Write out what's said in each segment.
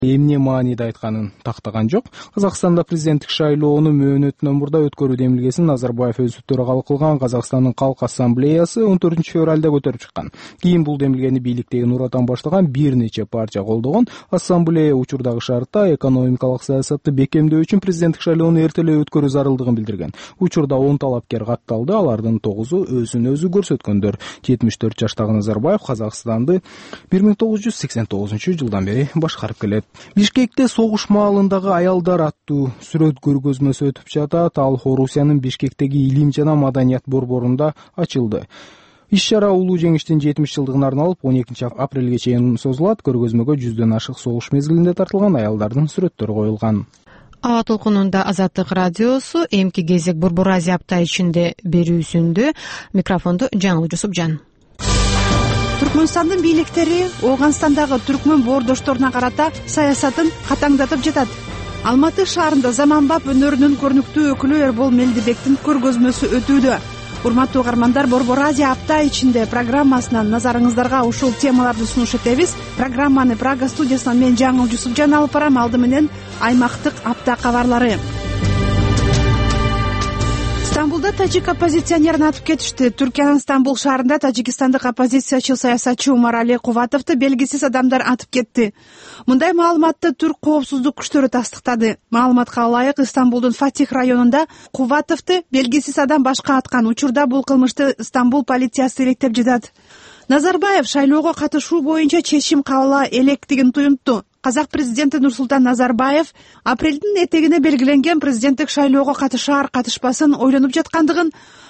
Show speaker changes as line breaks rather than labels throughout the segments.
эмне мааниде айтканын тактаган жок. Казакстанда президенттик шайлоону мөөнөтүнөн мурда өткөрүү демилгесин Назарбаев өзү төрагалык кылган Казакстандын Калк ассамблеясы 14-февралда көтөрүп чыккан. Кийин бул демилгени бийликтеги Нур Отан баштаган бир нече партия колдогон. Ассамблея учурдагы шартта экономикалык саясатты бекемдөө үчүн президенттик шайлоону эртелеп өткөрүү зарылдыгын билдирген. Учурда 10 талапкер катталды, алардын 9-у өзүн өзү көрсөткөндөр. 74 жаштагы Назарбаев Казакстанды 1989 жылдан бери башкарып келет. Бишкекте согуш маалындагы аялдар аттуу сүрөт көргөзмөсү өтүп жатат. Ал Орусиянын Бишкектеги илим жана маданият борборунда ачылды. Иш-чара улуу жеңиштин 70 жылдыгына арналып 12 апрелге чейин созулат. Көргөзмөгө 100дөн ашык согуш мезгилинде тартылган аялдардын сүрөттөрү коюлган.
Аба толкунунда Азаттык радиосу эмки кезек Борбор Азия апта ичинде берүүсүндө. Микрофонду Жаңыл Жусупжан.
Түркмөнстандын бийликтери Ооганстандагы түркмөн боордошторуна карата саясатын катаңдатып жатат. Алматы шаарында заманбап өнөрүнүн көрүнүктүү өкүлү Эрбол Мелдибектин көргөзмөсү өтүүдө. Урматтуу угармандар, Борбор Азия апта ичинде программасынан назарыңыздарга ушул темаларды сунуш этебиз. Программаны Прага студиясынан мен Жаңыл Жусупжан алып барам. Алды менен аймактык апта кабарлары. Стамбулда тажик оппозиционерин атып кетишти. Түркиянын Стамбул шаарында тажикстандык оппозициячы саясатчы Умарали Куватовду белгисиз адамдар атып кетти. Мындай маалыматты түрк коопсуздук күчтөрү тастыктады. Маалыматка ылайык, Стамбулдун Фатих районунда Куватовду белгисиз адам башка аткан. Учурда бул кылмышты Стамбул полициясы иликтеп жатат. Назарбаев шайлоого катышуу боюнча чечим кабыл электигин туюнтту. Казак президенти Нурсултан Назарбаев апрелдин этегине белгиленген президенттик шайлоого катышаар катышпасын ойлонуп жаткандыгын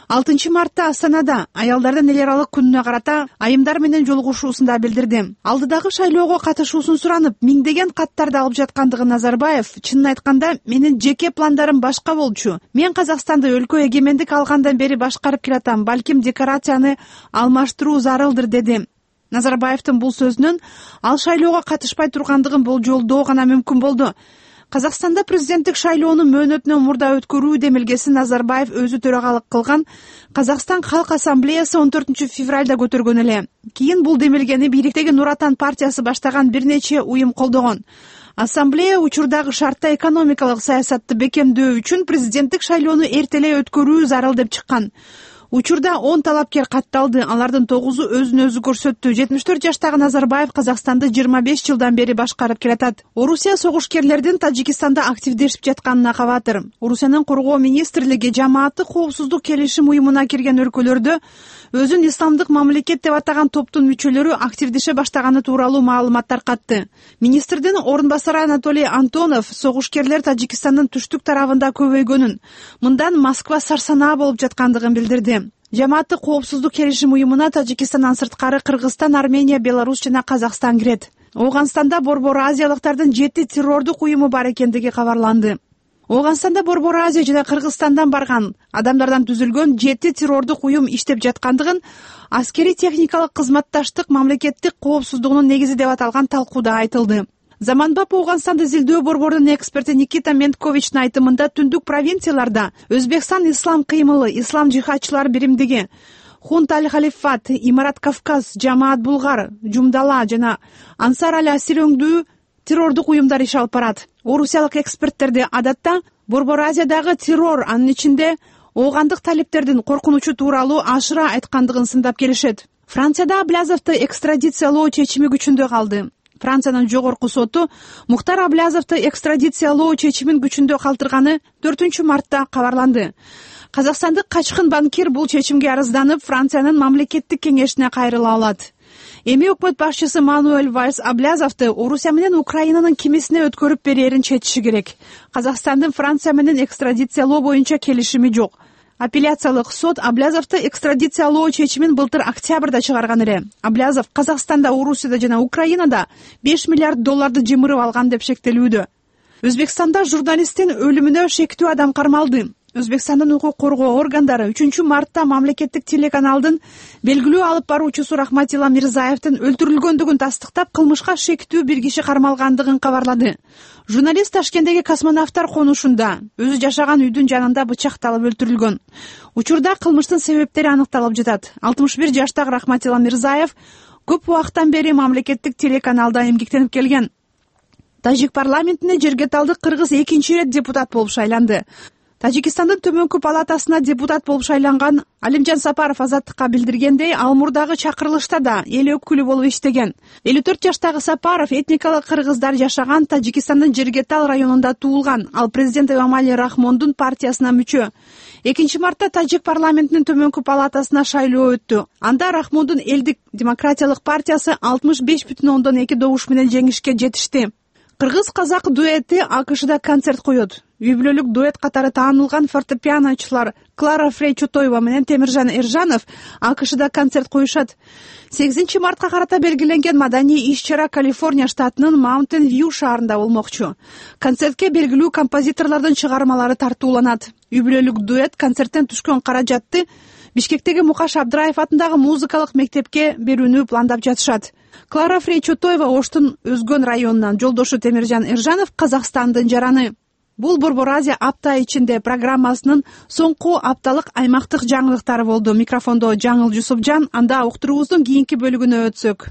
6 мартта Астанада аялдардын эл аралык күнүнө карата айымдар менен жолугушуусунда билдирди. Алдыдагы шайлоого катышуусун суранып, миңдеген каттарды алып жаткандыгын Назарбаев чынын айтканда менин жеке пландарым башка болчу. Мен Казакстанды өлкө эгемендик алгандан бери башкарып келатам. Балким декорацияны алмаштыруу зарылдыр, деди. Назарбаевдин бул сөзүнөн ал шайлоого катышпай тургандыгын болжолдоо гана мүмкүн болду. Казакстанда президенттик шайлоону мөөнөтүнөн мурда өткөрүү демилгесин Назарбаев өзү төрагалык кылган Казакстан Калк ассамблеясы 14-февралда көтөргөн эле. Кийин бул демилгени бийликтеги Нур Отан партиясы баштаган бир нече уюм колдогон. Ассамблея учурдагы шартта экономикалык саясатты бекемдөө үчүн президенттик шайлоону эртелей өткөрүү зарыл деп чыккан. Учурда 10 талапкер катталды, алардын 9-у өзүн өзү көрсөттү. 74 жаштагы Назарбаев Казакстанды 25 жылдан бери башкарып келатат. Орусия согушкерлердин Тажикстанда активдешип жатканына кабатыр. Орусиянын коргоо министрлиги жамааттык коопсуздук келишим уюмуна кирген өлкөлөрдө өзүн исламдык мамлекет деп атаган топтун мүчөлөрү активдеше баштаганы тууралуу маалымат таркатты. Министрдин орун басары Анатолий Антонов согушкерлер Тажикстандын түштүк тарабында көбөйгөнүн, мындан Москва сарсанаа болуп жаткандыгын билдирди. Жамааттык коопсуздук келишим уюмуна Тажикстандан сырткары Кыргызстан, Армения, Беларусь жана Казакстан кирет. Ооганстанда Борбор Азиялыктардын 7 террордук уюму бар экендиги кабарланды. Ооганстанда Борбор Азия жана Кыргызстандан барган адамдардан түзүлгөн 7 террордук уюм иштеп жаткандыгын аскери техникалык кызматташтык мамлекеттик коопсуздугунун негизи деп аталган талкууда айтылды. Заманбап Ооганстанды изилдөө борборунун эксперти Никита Ментковичтин айтымында түндүк провинцияларда Өзбекстан ислам кыймылы, ислам жихадчылар биримдиги, Хунт аль-Халифат, Имарат Кавказ, Жамаат Булгар, Жумдала жана Ансар аль-Асир өңдүү террордук уюмдар иш алып барат. Орусиялык эксперттерди адатта Борбор Азиядагы террор, анын ичинде оогандык талиптердин коркунучу тууралуу ашыра айткандыгын сындап келишет. Францияда Аблязовду экстрадициялоо чечими күчүндө калды. Франциянын жогорку соту Мухтар Аблязовду экстрадициялоо чечимин күчүндө калтырганы 4 мартта кабарланды. Казакстандык качкын банкир бул чечимге арызданып, Франциянын мамлекеттик кеңешине кайрыла алат. Эми өкмөт башчысы Мануэль Вальс Аблязовду Орусия менен Украинанын кемесине өткөрүп берерин чечиши керек. Казакстандын Франция менен экстрадициялоо боюнча келишими жок. Апелляциялык сот Аблязовду экстрадициялоо чечимин былтыр октябрда чыгарган эле. Аблязов Казакстанда, Орусияда жана Украинада 5 миллиард долларды жымырып алган деп шектелүүдө. Өзбекстанда журналисттин өлүмүнө шектүү адам кармалды. Өзбекстандын укук коргоо органдары 3 мартта мамлекеттик телеканалдын белгилүү алып баруучусу Рахматилла Мирзаевдин өлтүрүлгөндүгүн тастыктап, кылмышка шектүү бир киши кармалгандыгын кабарлады. Журналист Ташкенттеги космонавттар конушунда өзү жашаган үйдүн жанында бычакталып өлтүрүлгөн. Учурда кылмыштын себептери аныкталып жатат. 61 жаштагы Рахматилла Мирзаев көп убакыттан бери мамлекеттик телеканалда эмгектенип келген. Тажик парламентине жергеталдык кыргыз экинчи ирет депутат болуп шайланды. Тажикстандын төмөнкү палатасына депутат болуп шайланган Алимжан Сапаров Азаттыкка билдиргендей, ал мурдагы чакырылышта да эл өкүлү болуп иштеген. 54 жаштагы Сапаров этникалык кыргыздар жашаган Тажикстандын Жергетал районунда туулган. Ал президент Эмомали Рахмондун партиясына мүчө. 2-мартта Тажик парламентинин төмөнкү палатасына шайлоо өттү. Анда Рахмондун элдик демократиялык партиясы 65,2 добуш менен жеңишке жетишти. Кыргыз-казак дуэти АКШда концерт коет. Үй бүлөлүк дуэт катары таанылган фортепианочулар Клара Фрей Чотоева менен Темиржан Эржанов АКШда концерт коюшат. 8-мартка карата белгиленген маданий иш-чара Калифорния штатынын Маунтин Вью шаарында болмокчу. Концертке белгилүү композиторлордун чыгармалары тартууланат. Үй бүлөлүк дуэт концерттен түшкөн каражатты Бишкектеги Мукаш Абдраев атындагы музыкалык мектепке берүүнү пландап жатышат. Клара Фрей Чотоева Оштун Өзгөн районунан, жолдошу Темиржан Эржанов Казакстандын жараны. Бул Борбор Азия апта ичинде программасынын соңку апталык аймактык жаңылыктары болду. Микрофондо Жаңыл Жусупжан. Анда уктуруубуздун кийинки бөлүгүнө өтсөк.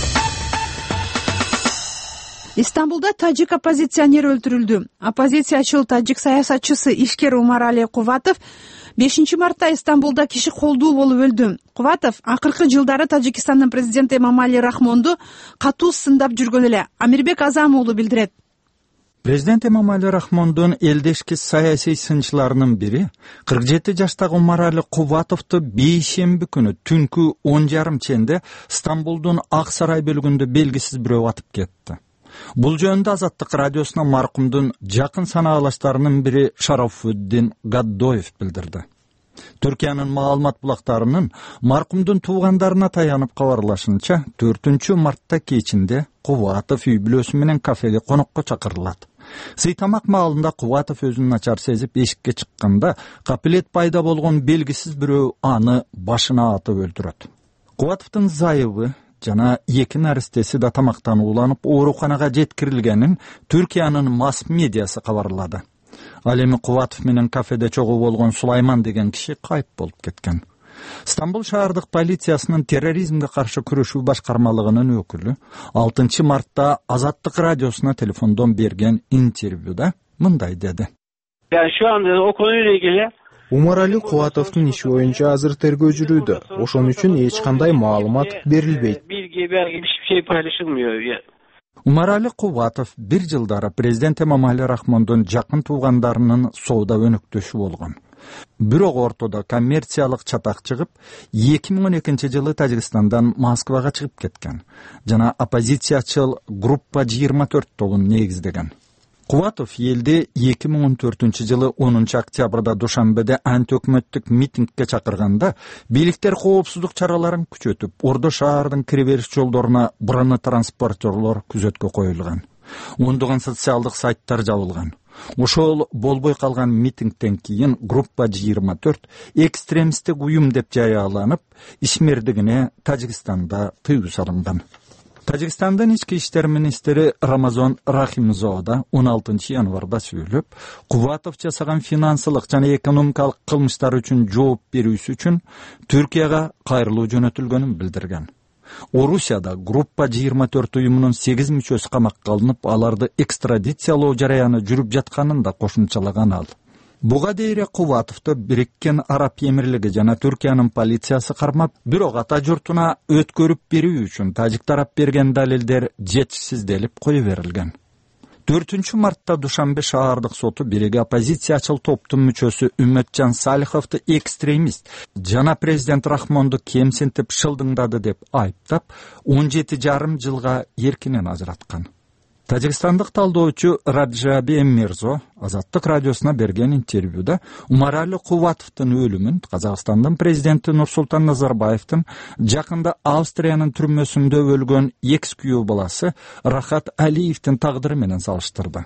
Истамбулда тажик оппозиционер өлтүрүлдү. Оппозициячыл тажик саясатчысы ишкер Умарали Куватов 5-мартта Истамбулда киши колдуу болуп өлдү. Куватов акыркы жылдары Тажикстандын президенти Эмомали Рахмонду катуу сындап жүргөн эле. Амирбек Азам уулу билдирет.
Президент Эмомали Рахмондун элдешки саясий сынчыларынын бири 47 жаштагы Умарали Куватовду бейшемби күнү түнкү 10:30 ченде Стамбулдун Ак Сарай бөлүгүндө белгисиз бирөө атып кетти. Бул жөнүндө Азаттык радиосуна маркумдун жакын санаалаштарынын бири Шарафуддин Гаддоев билдирди. Түркиянын маалымат булактарынын маркумдун туугандарына таянып кабарлашынча, 4-мартта кечинде Куватов үй бүлөсү менен кафеге конокко чакырылат. Сыйтамак маалында Куватов өзүн начар сезип эшикке чыкканда, капилет пайда болгон белгисиз бирөө аны башына атып өлтүрөт. Куватовдун зайыбы жана 2 наристеси да тамактан ууланып ооруканага жеткирилгенин Түркиянын масс медиасы кабарлады. Ал эми Куватов менен кафеде чогуу болгон Сулайман деген киши кайып болуп кеткен. Стамбул шаардык полициясынын терроризмге каршы күрөшүү башкармалыгынын өкүлү 6-мартта Азаттык радиосуна телефондон берген интервьюда мындай деди.
Yani şu anda o konuyla ilgili
Умарали Куватовдун иши боюнча азыр тергөө жүрүүдө. Ошон үчүн эч кандай маалымат берилбейт.
bilgi, belge hiçbir şey paylaşılmıyor.
Умарали Куватов 1 жылдары президент Эмомали Рахмондун жакын туугандарынын соода өнөктөшү болгон. Бирок ортодо коммерциялык чатак чыгып, 2012 жылы Тажикстандан Москвага чыгып кеткен. Жана оппозициячыл группа 24 тобун негиздеген. Куватов элди 2014 жылы 10 октябрда Душанбеде антиөкмөттүк митингге чакырганда, бийликтер коопсуздук чараларын күчөтүп, Ордо шаардын кире бериш жолдоруна бронетранспортерлор күзөткө коюлган. Ондогон социалдык сайттар жабылган. Ошол болбой калган митингден кийин группа 24 экстремисттик уюм деп жарыяланып, ишмердигине Тажикстанда тыюу салынган. Тажикстандын ички иштер министри Рамазан Рахимзода 16 январда сүйлөп, Куватов жасаган финансылык жана экономикалык кылмыштар үчүн жооп берүүсү үчүн Түркияга кайрылуу жөнөтүлгөнүн билдирген. Орусияда группа 24 уюмунун 8 мүчөсү камакка алынып, аларды экстрадициялоо жараяны жүрүп жатканын да кошумчалаган ал. Буга дейре Куватовду Бириккен Араб Эмирлиги жана Түркиянын полициясы кармап, бирок ата журтуна өткөрүп берүү үчүн тажик тарап берген далилдер жетишсизделип кое берилген. 4-мартта Душанбе шаардык соту бириги оппозициячыл топтун мүчөсү Үмөтжан Салиховду экстремист жана президент Рахмонду кемсинтип шылдыңдады деп айыптап, 17,5 жылга эркинен ажыраткан. Тажикстандык талдоочу Раджаби Мирзо Азаттык радиосуна берген интервьюда Умарали Куватовдун өлүмүн Казакстандын президенти Нурсултан Назарбаевдин жакында Австриянын түрмөсүндө өлгөн экс күйөө баласы Рахат Алиевдин тагдыры менен салыштырды.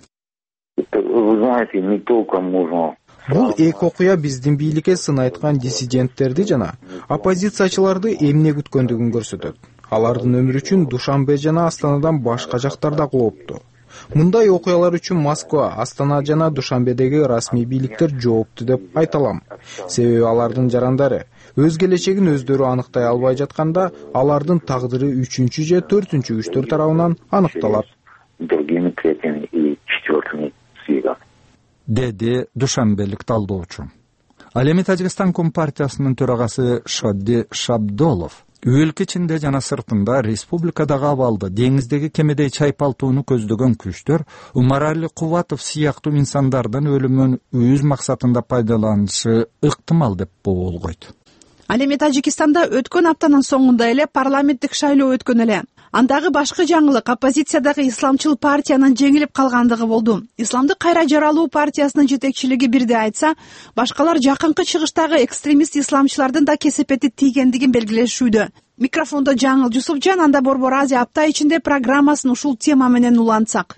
Бул эки окуя биздин бийликке сын айткан диссиденттерди жана оппозициячыларды эмне күткөндүгүн көрсөтөт. Алардын өмүрү үчүн Душанбе жана Астанадан башка жактарда кооптуу. Мындай окуялар үчүн Москва, Астана жана Душанбедеги расмий бийликтер жоопту деп айта алам. Себеби алардын жарандары өз келечегин өздөрү аныктай албай жатканда, алардын тагдыры 3-же 4-күчтөр тарабынан аныкталат.
Другими третьим и четвертым сыйга,
деди душанбелик талдоочу. Ал эми Тажикстан Компартиясынын төрагасы Шадди Шабдолов өлкө ичинде жана сыртында республикадагы абалды деңиздеги кемедей чайпалтууну көздөгөн күчтөр Умарали Кубатов сыяктуу инсандардын өлүмүн өз максатында пайдаланышы ыктымал деп болгойт.
Ал эми Тажикстанда өткөн аптанын соңунда эле парламенттик шайлоо өткөн эле. Андагы башкы жаңылык оппозициядагы исламчыл партиянын жеңилип калгандыгы болду. Исламдык кайра жаралуу партиясынын жетекчилиги бирде айтса, башкалар жакынкы чыгыштагы экстремист исламчылардын да кесепети тийгендигин белгилешүүдө. Микрофондо Жаңыл Жусупжан, анда Борбор Азия апта ичинде программасын ушул тема менен улантсак.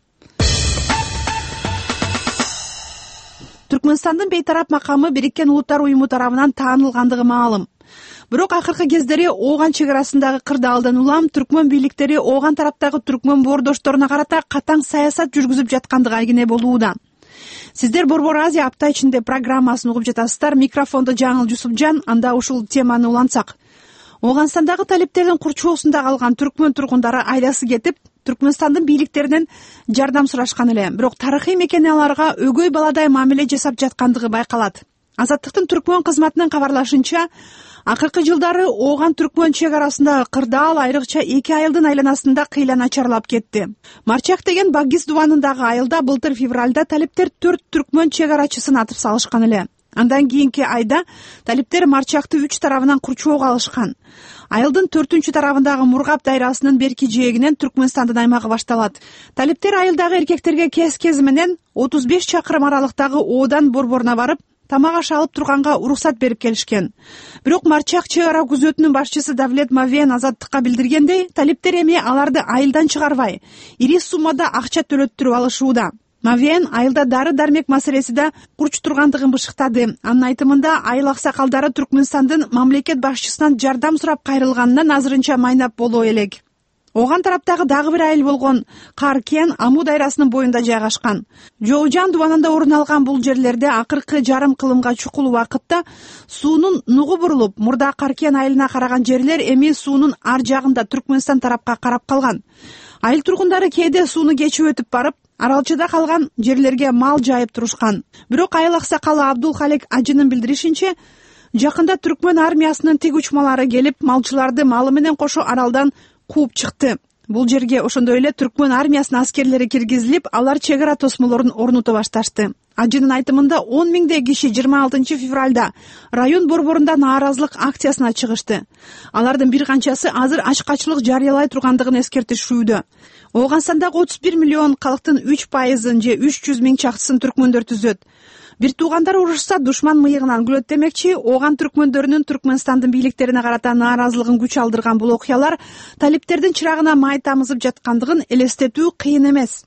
Түркмөнстандын бейтарап макамы Бириккен Улуттар уюму тарабынан таанылгандыгы маалым. Бирок акыркы кездери Ооган чек арасындагы кырдаалдан улам түркмөн бийликтери Ооган тараптагы түркмөн боордошторуна карата катаң саясат жүргүзүп жаткандыгы айгине болууда. Сиздер Борбор Азия апта ичинде программасын угуп жатасыздар. Микрофондо Жаңыл Жусупжан, анда ушул теманы улантсак. Ооганстандагы талиптердин курчоосунда калган түркмөн тургундары айдасы кетип, Түркмөнстандын бийликтеринен жардам сурашкан эле. Бирок тарыхый мекени аларга өгөй баладай мамиле жасап жаткандыгы байкалат. Азаттыктын түркмөн кызматынын кабарлашынча, акыркы жылдары Ооган түркмөн чек арасындагы кырдаал айрыкча 2 айылдын айланасында кыйла начарлап кетти. Марчак деген Баггис дубанындагы айылда былтыр февралда талиптер 4 түркмөн чек арачысын атып салышкан эле. Андан кийинки айда талиптер Марчакты 3 тарабынан курчоого алышкан. Айылдын 4-чү тарабындагы Мургап дайрасынын берки жээгинен Түркмөнстандын аймагы башталат. Талиптер айылдагы эркектерге кез менен 35 чакырым аралыктагы Оодан борборуна барып, тамак аш алып турганга уруксат берип келишкен. Бирок Марчак чек ара күзөтүнүн башчысы Давлет Мавен азаттыкка билдиргендей, талиптер эми аларды айылдан чыгарбай, ири суммада акча төлөттүрүп алышууда. Мавен айылда дары-дармек маселесиде курч тургандыгын бышыктады. Анын айтымында айыл аксакалдары Түркмөнстандын мамлекет башчысынан жардам сурап кайрылганынан азырынча майнап болоо элек. Ооган тараптагы дагы бир айыл болгон Каркен Аму дайрасынын боюнда жайгашкан. Жоожан дубанында орун алган бул жерлерде акыркы жарым кылымга чукул убакытта суунун нугу бурулуп, мурда Каркен айылына караган жерлер эми суунун ар жагында Түркмөнстан тарапка карап калган. Айыл тургундары кээде сууну кечип өтүп барып, аралчыда калган жерлерге мал жайып турушкан. Бирок айыл аксакалы Абдулхалек Ажынын билдиришинче, жакында түркмөн армиясынын тиг учмалары келип, малчыларды малы менен кошо аралдан кууп чыкты. Бул жерге ошондой эле түркмөн армиясынын аскерлери киргизилип, алар чек ара тосмолорун орнуто башташты. Ажынын айтымында 10 миңдей киши 26 февралда район борборунда нааразылык акциясына чыгышты. Алардын бир канчасы азыр ачкачылык жарыялай тургандыгын эскертишүүдө. Ооганстандагы 31 миллион калктын 3% же 300 миң чактысын түркмөндөр түзөт. Бир туугандар урушса душман мыйыгынан күлөт демекчи, Ооган түркмөндөрүнүн Түркмөнстандын бийликтерине карата нааразылыгын күч алдырган бул окуялар талиптердин чырагына май тамызып жаткандыгын элестетүү кыйын эмес.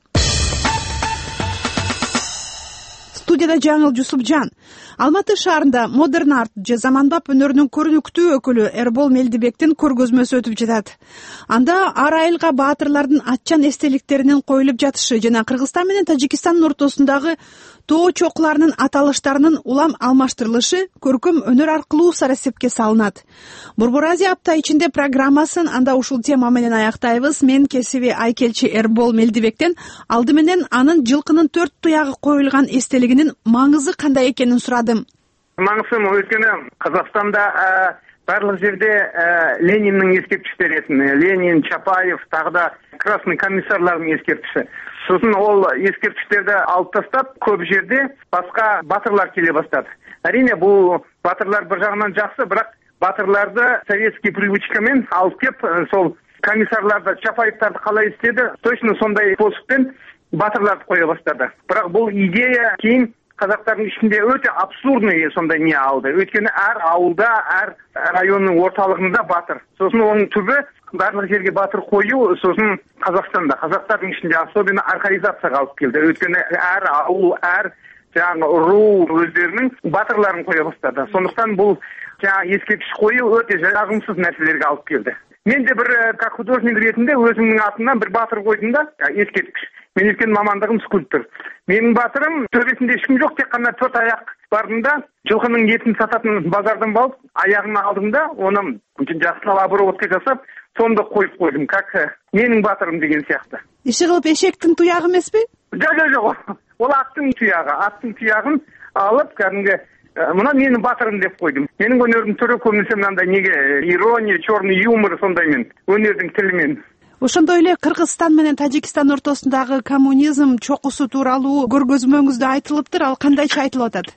Студияда Жаңыл Жусупжан. Алматы шаарында модерн арт же заманбап өнөрүнүн көрүнүктүү өкүлү Эрбол Мелдибектин көргөзмөсү өтүп жатат. Анда ар айылга баатырлардын атчан эстеликтеринин коюлуп жатышы жана Кыргызстан менен Тажикстандын ортосундагы тоо чокуларынын аталыштарынын улам алмаштырылышы көркөм өнөр аркылуу сарасепке салынат. Борбор Азия апта ичинде программасын анда ушул тема менен аяктайбыз. Мен кесиби айкелчи Эрбол Мелдибектен алды менен анын жылкынын 4 туягы коюлган эстелигинин маңызы кандай экенин сурадым.
Маңызы өйткөнү Казакстанда барлык жерде Лениннин эскерткичтери, Ленин, Чапаев, дагы да красный комиссарлардын эскерткичи. Сосын ол эскерткичтерди алып тастап, көп жерде башка батырлар келе баштады. Әрине бул батырлар бир жагынан жакшы, бирок батырларды советский привычкамен алып кеп, сол комиссарларды, Чапаевтарды калай истеди, точно сондай способпен батырларды кое баштады. Бирок бул идея кийин казактардын ичинде өтө абсурдный сондай не алды. Өйткөнү ар ауылда, ар райондун орталыгында батыр. Сосын онун түбү барлык жерге батыр коюу, сосын Казакстанда, казактардын ичинде особенно архаизацияга алып келди. Өйткөнү ар ауыл, ар руу өздөрүнүн батырларын кое баштады. Сондуктан бул эскерткич коюу өтө жагымсыз нерселерге алып келди. Мен де бір как художник ретінде өзімнің атымнан бір батыр қойдым да, ескерткіш. Мен өткен мамандығым скульптор. Менің батырым төбесінде ешкім жоқ, тек қана 4 аяқ бардым жылқының етін сататын базардан балып, аяғын алдым да, оны жақсылап обработка жасап, сонда қойып қойдым, как менің батырым деген сияқты.
иши кылып эшектин туягы эмеспи?
Жок. Ол аттың туягын алып кәдімгі мына менің батырым деп қойдым. Менің өнердің түрі көбінесе мынандай неге ирония, черный юмор сондаймен, өнердің тілімен.
Ошондой эле Кыргызстан менен Тажикстан ортосундагы коммунизм чокусу тууралуу көргөзмөңүздө айтылыптыр. Ал кандайча айтылып атат?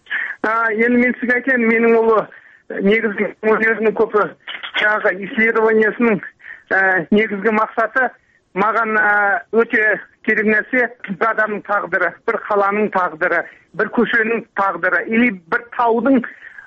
Енді мен сізге айтайын, менің ол негізгі өнерінің көпі жаңағы исследованиясының негізгі мақсаты маған өте керек нәрсе бір адамның тағдыры, бір қаланың тағдыры, бір көшенің тағдыры, или бір таудың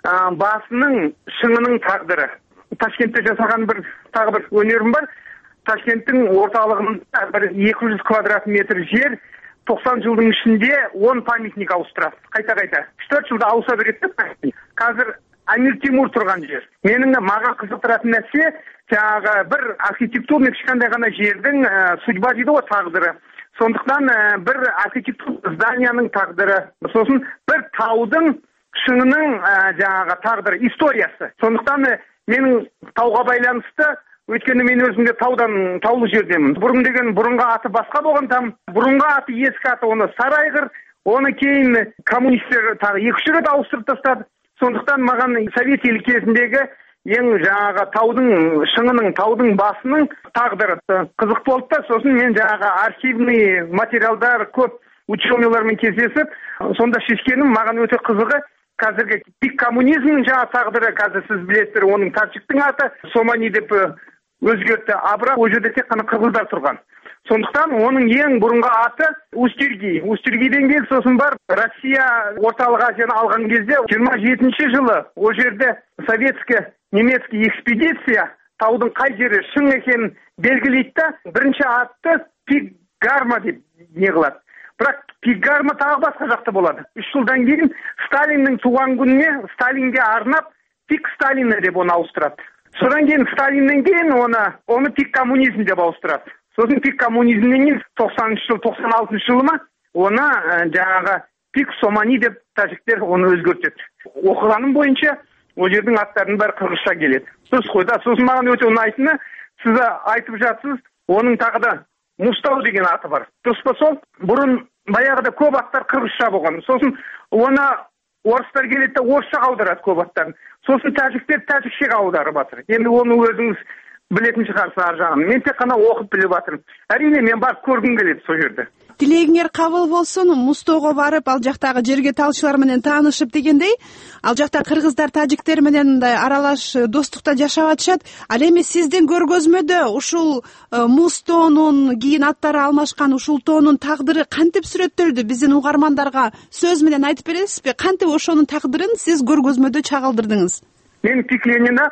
басының шыңының тағдыры. Ташкентте жасаған тағы бір өнерім бар. Ташкенттің орталығында бір 200 квадрат метр жер 90 жылдың ішінде 10 памятник ауыстырады. Қайта. 4 жылда ауыса береді. Қазір Амир Тимур тұрған жер. Менің маған қызықтыратын нәрсе жаңағы бір архитектурный кішкентай ғана жердің судьба дейді ғой, тағдыры. Сондықтан бір архитектур зданияның тағдыры, сосын бір таудың шыңының жаңағы тағдыры, историясы. Сондықтан менің тауға байланысты, өйткені мен өзімде таулы жердемін. Бұрын деген бұрынғы аты басқа болған, там бұрынғы аты ескі аты, оны Сарайғыр, оны кейін коммунистер тағы 2 рет ауыстырып тастады. Сондықтан маған совет елі кезіндегі ең жаңағы таудың шыңының, таудың басының тағдыры қызық болды да, сосын мен жаңағы архивный материалдар көп ученыйлармен кездесіп, сонда шешкенім маған өте қызығы қазіргі пик коммунизмнің жаңа тағдыры, қазір сіз білесіздер, оның Тажиктің аты Сомани деп өзгертті, а бірақ ол жерде тек қана қырғыздар тұрған. Сондықтан оның ең бұрынғы аты Устюрги. Устюргиден кейін сосын бар Россия орталық Азияны алған кезде 27-ші жылы ол жерде советский немецкий экспедиция таудың қай жері шың екенін белгілейді да, бірінші атты Пик Гарма деп не қылады. Бірақ Пик Гарма тағы басқа жақта болады. 3 жылдан кейін Сталиннің туған күніне Сталинге арнап Пик Сталина деп оны ауыстырады. Содан кейін Сталиннен кейін оны Пик Коммунизм деп ауыстырады. Сосын Пик Коммунизмнен кейін 90-шы жыл, 96-шы жылы ма, оны жаңағы Пик Сомани деп тәжіктер оны өзгертеді. Оқығаным бойынша ол жердің аттарының бәрі қырғызша келеді. Дұрыс қой да. Сосын маған өте ұнайтыны, сіз айтып жатсыз, оның тағы да Мустау деген аты бар. Дұрыс па сол? Бұрын баяғыда көп аттар қырғызша болған. Сосын оны орыстар келеді, орысшаға аударады көп аттарын. Сосын тәжіктер тәжікшеге аударып жатыр. Енді оны өзіңіз білетін шығарсыз ар жағын. Мен тек қана оқып біліп жатырмын. Әрине мен барып көргім келеді сол жерде.
Тилегиңер кабыл болсун, Мустоого барып, ал жактагы жерге талчылар менен таанышып дегендей, ал жакта кыргыздар, тажиктер менен мындай аралаш достукта жашап атышат. Ал эми сиздин көргөзмөдө ушул Мустоонун кийин аттары алмашкан ушул тоонун тагдыры кантип сүрөттөлдү? Биздин угармандарга сөз менен айтып бересизби? Кантип ошонун тагдырын сиз көргөзмөдө чагылдырдыңыз?
Мен Пикленина,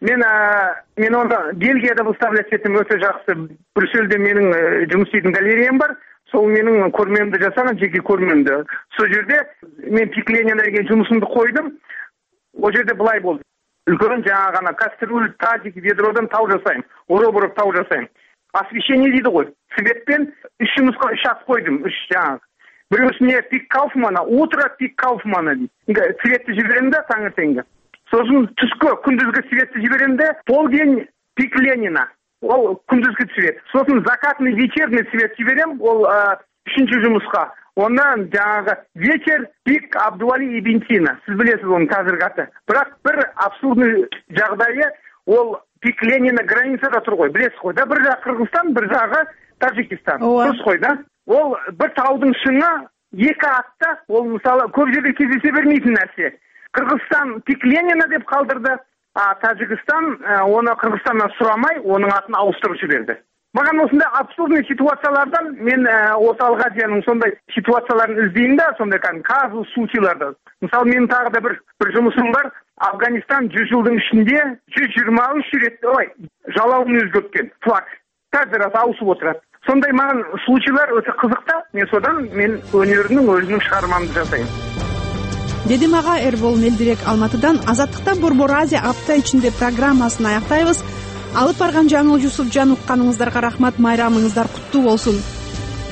мен орда Бельгияда выставлять еттім, өте жақсы. Брюссельде менің жұмыс істейтін галереям бар. Сол менің көрмемді жасаған, жеке көрмемді. Сол жерде мен Пикленина деген жұмысымды қойдым. Ол жерде былай болды. Үлкен жаңағана кастрюль, тазик, ведродан тау жасаймын. Ороборов тау жасаймын. Освещение дейді ғой. Светпен 3 жұмысқа 3 ат қойдым. 3 жаңағы. Біреусіне Пик Кауфмана, утро Пик Кауфмана дейді. Светті жіберемін да таңертеңгі. Сосын түскі күндізгі светті жіберемін де полдень Пик Ленина. Ол күндізгі цвет. Сосын закатный вечерний цвет жіберем, ол 3-ші жұмысқа. Онан жаңағы вечер Пик Абдуали Ибн Сина. Сіз білесіз оның қазіргі аты. Бірақ бір абсурдный жағдайы, ол Пик Ленина границада тұр ғой. Білесіз ғой да, бір жағы Қырғызстан, бір жағы Тажикстан. Дұрыс қой да. Ол бір таудың шыңы, 2 атта, ол мысалы көп жерде кездесе бермейтін нәрсе. Қырғызстан Пик Ленина деп қалдырды, а Тажикстан оны Қырғызстаннан сұрамай, оның атын ауыстырып жіберді. Маған осындай абсурдный ситуациялардан мен орталық Азияның сондай ситуацияларын іздеймін да, сондай казус случайларды. Мысалы мен тағы да бір жұмысым бар. Афганистан 100 жылдың ішінде 123 рет жалауын өзгерткен флаг. Қазір ауысып отырады. Сондай маған случайлар өте қызықта. Мен содан өнерінің өзінің шығармамды жасаймын.
Дедим ага, Эрбол Мелдирек Алматыдан. Азаттыктан Борбор Азия апта ичинде программасын аяктайбыз. Алып барган Жаңыл Жусупжан, укканыңыздарга рахмат, майрамыңыздар куттуу болсун.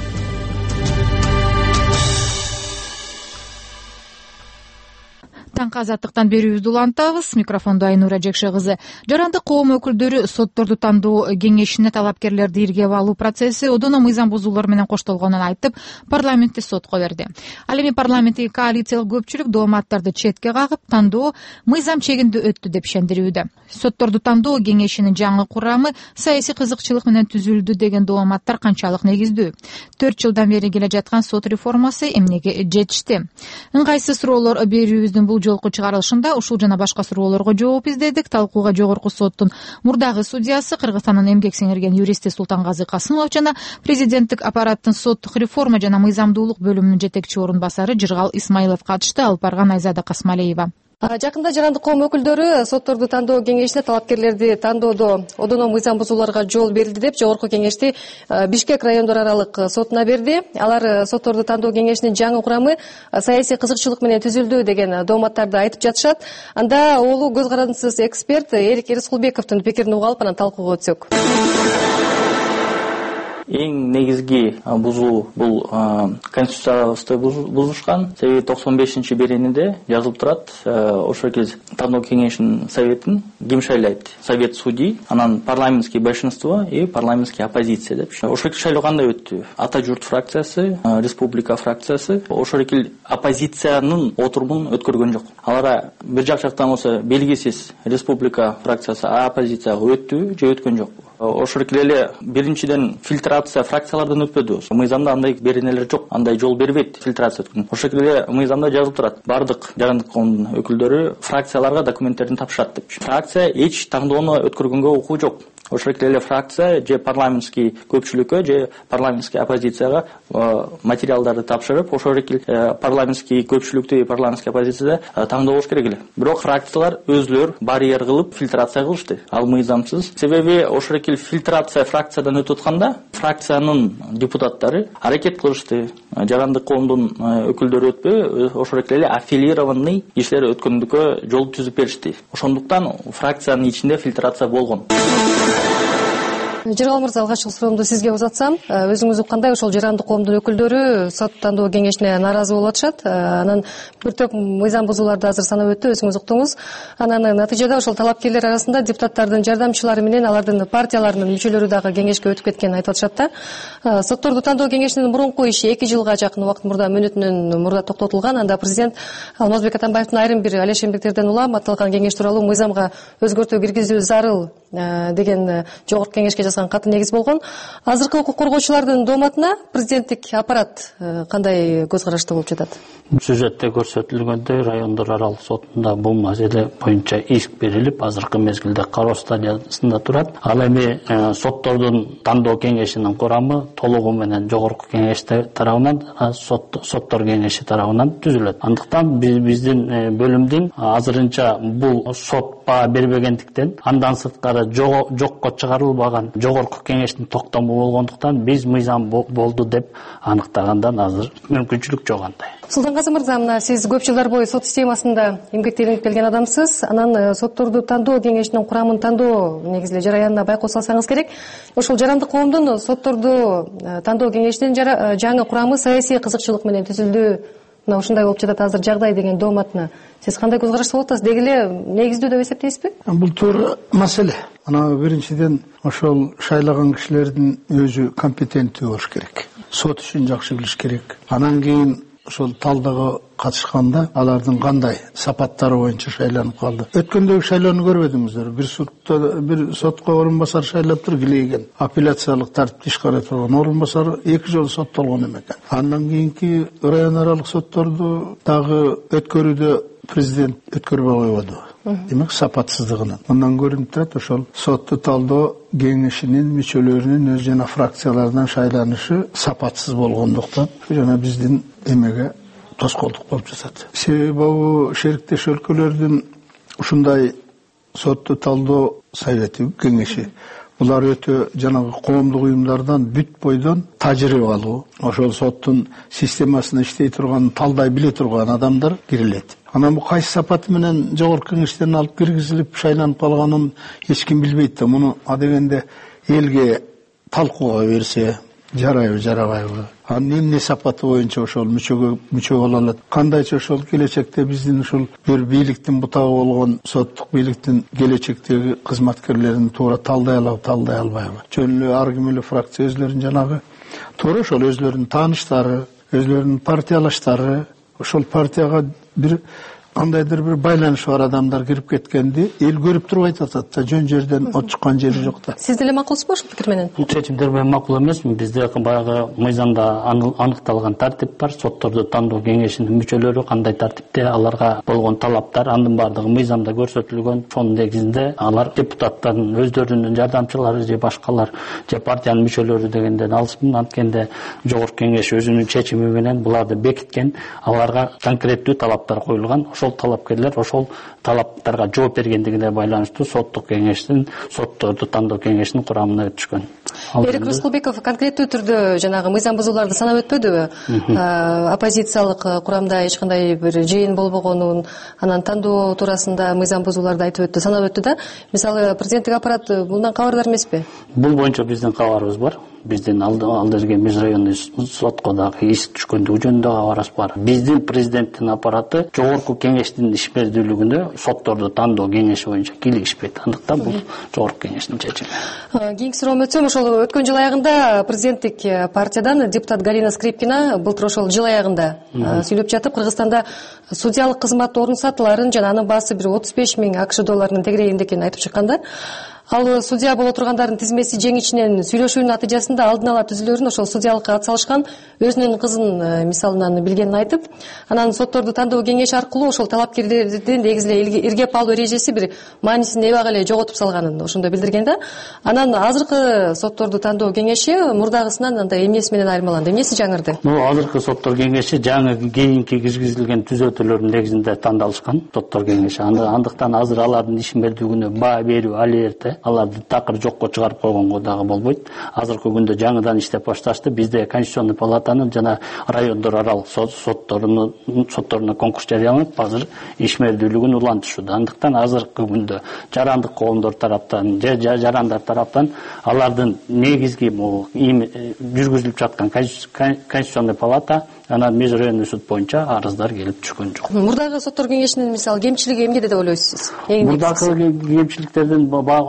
Таң Акыркы азаттыктан берүүбүздү улантабыз. Микрофондо Айнура Жекше кызы. Жарандык коом өкүлдөрү сотторду тандоо кеңешине талапкерлерди иргеп алуу процесси одоно мыйзам бузуулар менен коштолгонун айтып, парламентти сотко берди. Ал эми парламенттеги коалициялык көпчүлүк дооматтарды четке кагып, тандоо мыйзам чегинде өттү деп ишендирүүдө. Сотторду тандоо кеңешинин жаңы курамы саясий кызыкчылык менен түзүлдү деген дооматтар канчалык негиздүү? 4 жылдан бери келе жаткан сот реформасы эмнеге жетишти? Ыңгайсыз суроолор берүүбүздүн бул жолку чыгарылышында ушул жана башка суроолорго жооп издедик. Талкууга Жогорку соттун мурдагы судьясы, Кыргызстандын эмгек сиңирген юристи Султангазы Касымов жана президенттик аппараттын соттук реформа жана мыйзамдуулук бөлүмүнүн жетекчи орун басары Жыргал Исмаилов катышты. Алып барган Айзада Касмалеева.
Жакында жарандык коом өкүлдөрү сотторду тандоо кеңешине талапкерлерди тандоодо одоно мыйзам бузууларга жол берилди деп Жогорку кеңешти Бишкек райондор аралык сотуна берди. Алар сотторду тандоо кеңешинин жаңы курамы саясий кызыкчылык менен түзүлдү деген дооматтарды айтып жатышат. Анда улуу көз карандысыз эксперт Эрик Рыскулбековдун пикирин угуп алып, анан талкууга өтсөк.
Эң негизги бузуу бул конституциябызды бузушкан. Себеби 95-чи беренеде жазылып турат. Ошол кез тандоо кеңешинин советин ким шайлайт? Совет судей, анан парламентский большинство и парламентский оппозиция деп. Ошол шайлоо кандай өттү? Ата журт фракциясы, республика фракциясы ошол оппозициянын отурумун өткөргөн жок. Алар бир жактан болсо белгисиз республика фракциясы оппозицияга өттү же өткөн жок. Ошол эле биринчиден фильтрация фракциялардан өтпөдү. Мыйзамда андай беренелер жок, андай жол бербейт фильтрация өткөн. Ошол эле мыйзамда жазылып турат. Бардык жарандык коомдун өкүлдөрү фракцияларга документтерин тапшырат деп. Фракция эч тандоону өткөргөнгө укугу жок. Ошол эле фракция же парламентский көпчүлүккө же парламентский оппозицияга материалдарды тапшырып, ошол парламентский көпчүлүктү и парламентский оппозицияда тандоо болуш керек эле. Бирок фракциялар өзлөр барьер кылып фильтрация кылышты. Ал мыйзамсыз. Себеби ошол фильтрация фракциядан өтүп атканда фракциянын депутаттары аракет кылышты. Жарандык коомдун өкүлдөрү өтпөй, ошол эле аффилированный иштер өткөндүккө жол түзүп беришти. Ошондуктан фракциянын ичинде фильтрация болгон.
Жыргал мырза, алгачкы суроомду сизге узатсам, өзүңүз уккандай ошол жарандык коомдун өкүлдөрү сот тандоо кеңешине нааразы болуп атышат. Анан бир топ мыйзам бузууларды азыр санап өттү, өзүңүз уктуңуз. Анан натыйжада ошол талапкерлер арасында депутаттардын жардамчылары менен алардын партияларынын мүчөлөрү дагы кеңешке өтүп кеткенин айтып атышат да. Сотторду тандоо кеңешинин мурунку иши 2 жылга жакын убакыт мурда мөөнөтүнөн мурда токтотулган. Анда президент Алмазбек Атамбаевдин айрым бир алеш эмгектерден улам аталган кеңеш тууралуу мыйзамга өзгөртүү киргизүү зарыл деген Жогорку кеңешке жазган каты негиз болгон. Азыркы укук коргоочулардын дооматына президенттик аппарат кандай көз карашта болуп жатат?
Сюжетте көрсөтүлгөндөй райондор аралык сотунда бул маселе боюнча иск берилип, азыркы мезгилде кароо стадиясында турат. Ал эми соттордун тандоо кеңешинин курамы толугу менен Жогорку кеңеш тарабынан, соттор кеңеши тарабынан түзүлөт. Андыктан биздин бөлүмдүн азырынча бул сот баа бербегендиктен, андан сырткары жокко чыгарылбаган Жогорку кеңештин токтому болгондуктан биз мыйзам болду деп аныктагандан азыр мүмкүнчүлүк жок андай.
Султангазы мырза, мына сиз көп жылдар бою сот системасында эмгектенип келген адамсыз. Анан сотторду тандоо кеңешинин курамын тандоо негизи жараянына байкоо салсаңыз керек. Ошол жарандык коомдун сотторду тандоо кеңешинин жаңы курамы саясий кызыкчылык менен түзүлдү. Мына ушундай болуп жатат азыр жагдай деген дооматына сиз кандай көз карашта болуп атасыз? Деги эле негиздүү деп эсептейсизби?
Бул туура маселе. Ана биринчиден ошол шайлаган кишилердин өзү компетенттүү болуш керек. Сот ишин жакшы билиш керек. Анан кийин ошол талдаага катышканда алардын кандай сапаттары боюнча шайланып калды. Өткөндөгү шайлоону көрбөдүңүздөр? Бир сотко орун басар шайлаптыр, килейген апелляциялык тартипти ишкара турган орун басар 2 жолу соттолгон экен. Андан кийинки район аралык сотторду дагы өткөрүүдө президент өткөрбөй койбоду. Демек сапатсыздыгынан. Мындан көрүнүп турат, ошол сотту талдоо кеңешинин мүчөлөрүнүн өз жана фракциялардан шайланышы сапатсыз болгондуктан жана биздин эмеге тоскоолдук болуп жатат. Себеби шериктеш өлкөлөрдүн ушундай сотту талдоо совети, кеңеши булар өтө жанагы коомдук уюмдардан бүт бойдон тажрыйбалуу, ошол соттун системасына иштей турган, талдай биле турган адамдар кирилет. Анан бул кайсы сапаты менен Жогорку кеңештен алып киргизилип шайланып калганын эч ким билбейт да. Муну адегенде элге талкууга берсе, жарайбы жарабайбы, анын эмне сапаты боюнча ошол мүчө боло алат, кандайча ошол келечекте биздин ушул бир бийликтин бутагы болгон соттук бийликтин келечектеги кызматкерлерин туура талдай албайбы. Жөн эле ар ким эле фракция өзлөрүнүн жанагы туура ошол өзлөрүнүн тааныштары, өзлөрүнүн партиялаштары, ошол партияга бир кандайдыр бир байланышы бар адамдар кирип кеткенди эл көрүп туруп айтып атат да, жөн жерден от чыккан жери жок да.
Сиз деле макулсузбу ушул пикир менен?
Бул чечимдер менен макул эмесмин. Бизде баягы мыйзамда аныкталган тартип бар. Сотторду тандоо кеңешинин мүчөлөрү кандай тартипте, аларга болгон талаптар, анын баардыгы мыйзамда көрсөтүлгөн. Сонун негизинде алар депутаттардын өздөрүнүн жардамчылары же башкалар же партиянын мүчөлөрү дегенден алыспын. Анткенде жогорку кеңеш өзүнүн чечими менен буларды бекиткен, аларга конкреттүү талаптар коюлган. Ошол талапкерлер ошол талаптарга жооп бергендигине байланыштуу соттук кеңештин, сотторду тандоо кеңешинин курамына өтүшкөн.
Эрик Рыскулбеков конкреттүү түрдө жанагы мыйзам бузууларды санап өтпөдүбү? Оппозициялык курамда эч кандай бир жыйын болбогонун, анан тандоо туурасында мыйзам бузууларды айтып өттү, санап өттү да. Мисалы, президенттик аппарат bundan кабардар эмеспи?
Бул боюнча биздин кабарыбыз бар. Биздин алдыргы межрайонный сотко дагы иш түшкөндүгү жөнүндө кабарыбыз бар. Биздин президенттин аппараты жогорку кеңештин ишмердүүлүгүнө сотторду тандоо кеңеши боюнча кийлигишпейт. Андыктан бул жогорку кеңештин чечими.
Кийинки суроомо өтсөм, ошол өткөн жыл аягында президенттик партиядан депутат Галина Скрипкина былтыр ошол жыл аягында сүйлөп жатып, Кыргызстанда судьялык кызмат орун сатыларын жана анын баасы бир 35 000 АКШ долларынын тегерегинде экенин айтып чыкканда, ал судья боло тургандардын тизмеси жең ичинен сүйлөшүүнүн натыйжасында алдын ала түзүлөрүн ошол судьялыкка атсалышкан, өзүнүн кызын мисалынан билгенин айтып, анан сотторду тандоо кеңеши аркылуу ошол талапкерлердин негизи эле иргеп алуу эрежеси бир маанисин эбак эле жоготуп салганын ошондо билдирген да. Анан азыркы сотторду тандоо кеңеши мурдагысынан андай эмнеси менен айырмаланды, эмнеси жаңырды?
Азыркы соттор кеңеши жаңы кийинки киргизилген түзөтүүлөрдүн негизинде тандалышкан соттор кеңеши. Андыктан азыр алардын ишмердүүлүгүнө баа берүү алерте, аларды такыр жокко чыгарып койгонго дагы болбойт. Азыркы күндө жаңыдан иштеп башташты. Бизде Конституционный палатанын жана райондор аралык сотторуна конкурс жарыяланып, азыр ишмердүүлүгүн улантышууда. Андыктан азыркы күндө жарандык коомдор тараптан же жарандар тараптан алардын негизги жүргүзүлүп жаткан Конституционный палата анан межрайонный суд боюнча арыздар келип түшкөн жок.
Мурдагы соттор кеңешинин мисалы кемчилиги эмнеде деп ойлойсуз?
Мурдагы кемчиликтердин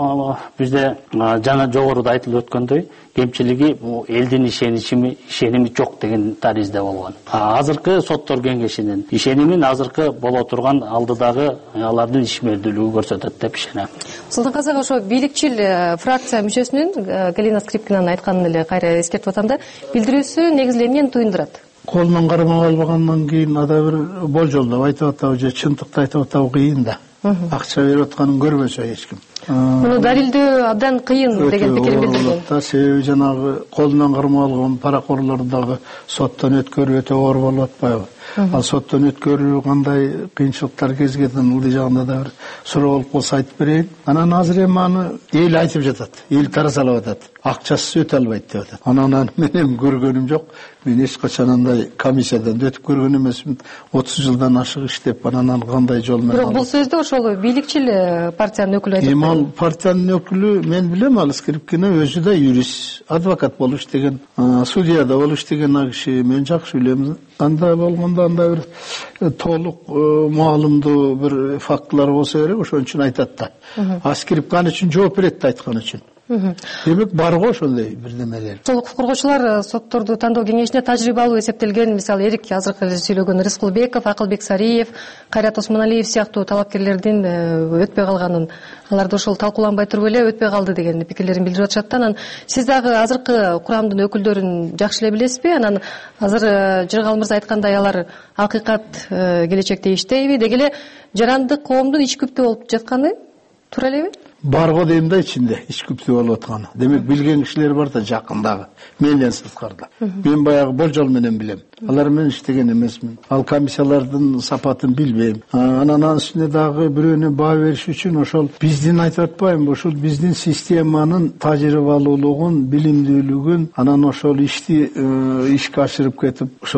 бизде жана жогоруда айтылып өткөндөй, кемчилиги элдин ишеними жок деген таризде болгон. Азыркы соттор кеңешинин ишенимин азыркы боло турган алдыдагы алардын ишмердүүлүгү көрсөтөт деп ишенем.
Султан Казак, ошо бийликчил фракция мүчөсүнүн Галина Скрипкинанын айтканын эле кайра эскертип атам да, билдирүүсү негизи эмнени туюндурат?
Колунан кармап албагандан кийин ада бир болжолдоп айтып атабы же чындыкты айтып атабы кыйын да. Акча берип атканын көрбөсө эч ким.
Муну далилдөө абдан кыйын деген пикирин билдирген.
Себеби жанагы колунан кармап алган паракорлорду дагы соттон өткөрүү өтө оор болуп атпайбы? Ал соттон өткөрүү кандай кыйынчылыктар кезген, ылдый жагында да бир суроо болуп калса айтып берейин. Анан азыр эми аны эл айтып жатат, эл таразалап атат. Акчасыз өтө албайт деп атат. Анан менен көргөнүм жок. Мен эч качан андай комиссиядан өтүп көргөн эмесмин. 30 жылдан ашык иштеп, анан кандай жол менен.
Бирок бул сөздү ошол бийликчил партиянын өкүлү айтып.
Эми ал партиянын өкүлү, мен билем, ал Скрипкина өзү да юрист, адвокат болуп иштеген, судьяда болуп иштеген киши, мен жакшы билем. Андай болгондо андай бир толук маалымдуу бир фактылар болсо керек, ошон үчүн айтат да. Скрипкан үчүн жооп берет да айткан үчүн. Демек бар го ошондой бирдемелер.
Ошол укук коргоочулар сотторду тандоо кеңешине тажрыйбалуу эсептелген, мисалы Эрик азыркы сүйлөгөн Рыскулбеков, Акылбек Сариев, Кайрат Осмоналиев сыяктуу талапкерлердин өтпөй калганын, аларды ошол талкууланбай туруп эле өтпөй калды деген пикирлерин билдирип атышат да. Анан сиз дагы азыркы курамдын өкүлдөрүн жакшы эле билесизби? Анан азыр Жыргал мырза айткандай алар акыйкат келечекте иштейби? Деги эле жарандык коомдун ич күптүү болуп жатканы туура элеби?
Барго дейм да ичинде ич күптүү болуп атканы. Демек билген кишилер бар да жакындагы. Менден сырткарда. Мен баягы болжол менен билем. Алар менен иштеген эмесмин. Ал комиссиялардын сапатын билбейм. Анан үстүнө дагы бирөөнө баа бериш үчүн ошол биздин айтып атпаймынбы, ошол биздин системанын тажрыйбалуулугун, билимдүүлүгүн, анан ошол ишти ишке ашырып кетип, ошол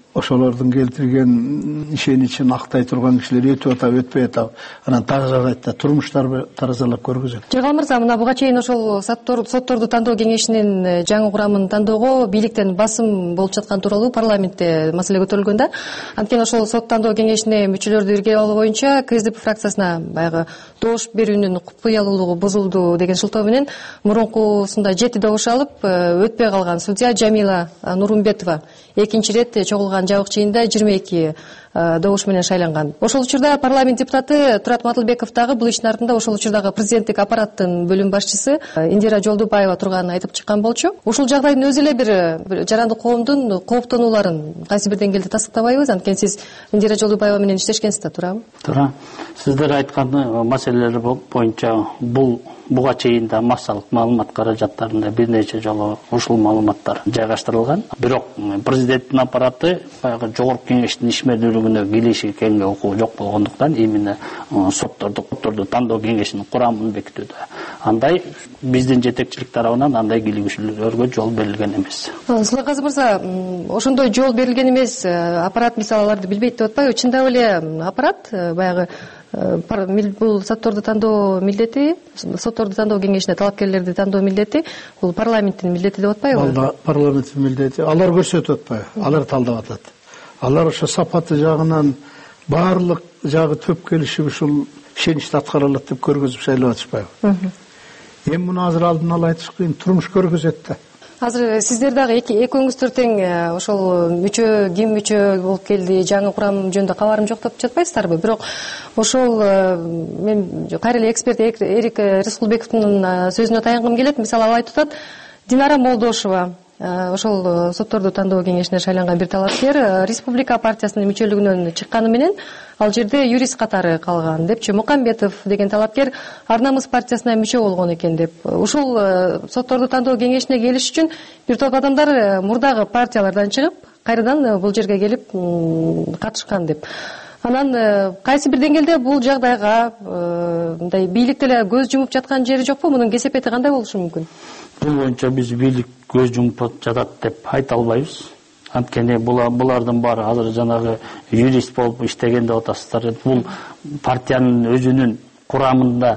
ошолордун келтирген ишеничин актай турган кишилер өтүп атабы өтпөй атабы анан тазалайт турмуштарыбы тазалап көргүзөт.
Жагал мырза, мына буга чейин ошол сотторду тандоо кеңешинин жаңы курамын тандоого бийликтен басым болуп жаткан тууралуу парламентте маселе көтөрүлгөн да. Анткени ошол сот тандоо кеңешине мүчөлөрдү иргип алуу боюнча КСДП фракциясына баягы добуш берүүнүн куялуулугу бузулду деген шылтоо менен мурункусунда 7 добуш алып өтпөй калган судья Жамила Нурумбетова экинчи ирет чогулган жабык чыйында 22 добуш менен шайланган. Ошол учурда парламент депутаты Турат Матылбеков дагы бул иштин артында ошол учурдагы президенттик аппараттын бөлүм башчысы Индира Жолдубаева турганын айтып чыккан болчу. Ушул жагдайдын өзү эле бир жарандык коомдун кооптонууларын кайсы бир деңгээлде тастыктабайбыз? Анткени сиз Индира Жолдубаева менен иштешкенсиз да, туурабы?
Туура. Сиздер айткан маселелер боюнча буга чейин да массалык маалымат каражаттарында бир нече жолу ушул маалыматтар жайгаштырылган. Бирок президенттин аппараты баягы жогорку кеңештин ишмердүүлүгүнө килиши кеңге окуу жок болгондуктан именно сотторду тандоо кеңешинин курамын бекитүүдө андай биздин жетекчилик тарабынан андай кийлигишүүлөргө жол берилген эмес.
Сулайказы мырза, ошондой жол берилген эмес, аппарат мисалы аларды билбейт деп атпайбы? Чындап эле аппарат баягы бул сотторду тандоо милдети, сотторду тандоо кеңешине талапкерлерди тандоо милдети бул парламенттин милдети деп атпайбы?
Алда парламенттин милдети. Алар көрсөтүп атпайбы? Алар талдап атат. Алар ошо сапаты жагынан баардык жагы төп келишип ушул ишеничти аткара алат деп көргөзүп шайлап атышпайбы? Эми муну азыр алдын ала айтыш кыйын, турмуш көргөзөт да.
Азыр сиздер дагы экөөңүздөр тең ошол ким мүчө болуп келди, жаңы курам жөнүндө кабарым жок деп жатпайсыздарбы? Бирок ошол мен кайра эле эксперт Эрик Рыскулбековдун сөзүнө таянгым келет. Мисалы ал айтып атат, Динара Молдошева ошол сотторду тандоо кеңешине шайланган бир талапкер Республика партиясынын мүчөлүгүнөн чыкканы менен ал жерде юрист катары калган депчи. Мукамбетов деген талапкер Ар намыс партиясына мүчө болгон экен деп. Ушул сотторду тандоо кеңешине келиш үчүн бир топ адамдар мурдагы партиялардан чыгып, кайрадан бул жерге келип катышкан деп. Анан кайсы бир деңгээлде бул жагдайга мындай бийлик деле көз жумуп жаткан жери жокпу? Мунун кесепети кандай болушу мүмкүн?
Бул боюнча биз бийлик көз жумуп жатат деп айта албайбыз. Анткени булардын баары азыр жанагы юрист болуп иштеген деп атасыздар. Бул партиянын өзүнүн курамында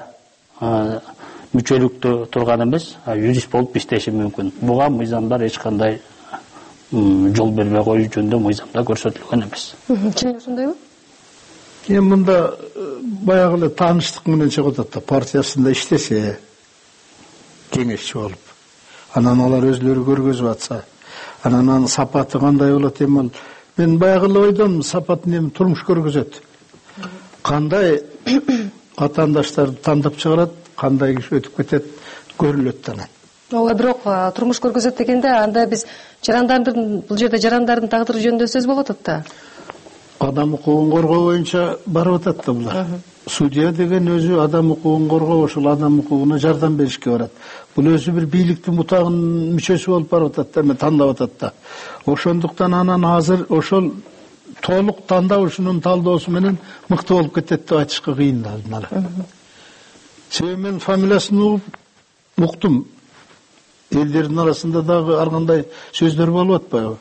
мүчөлүктө турган эмес, юрист болуп иштеши мүмкүн. Буга мыйзамдар эч кандай жол бербей коюу жөнүндө мыйзамда көрсөтүлгөн эмес.
Чын ошондойбу?
Эми мында баягы эле тааныштык менен чыгып атат да, партиясында иштесе кеңешчи болуп, анан алар өзлөрү көргөзүп атса, анан сапаты кандай болот? Эми мен баягы эле ойдом, сапатын эми турмуш көргөзөт. Кандай атаандаштарды тандап чыгарат, кандай киши өтүп кетет, көрүлөт анан.
Ооба, бирок турмуш көргөзөт дегенде анда биз жарандардын, бул жерде жарандардын тагдыры жөнүндө сөз болуп атат да.
Адам укугун коргоо боюнча барып атат да булар. Судья деген өзү адам укугун коргоо, ошол адам укугуна жардам беришке барат. Бул өзү бир бийликтин бутагынын мүчөсү болуп барып атат да, эми тандап атат да. Ошондуктан анан азыр ошол толук тандап ушунун талдоосу менен мыкты болуп кетет деп айтышка кыйын да. Себеби мен фамилиясын уктум. Элдердин арасында дагы ар кандай сөздөр болуп атпайбы?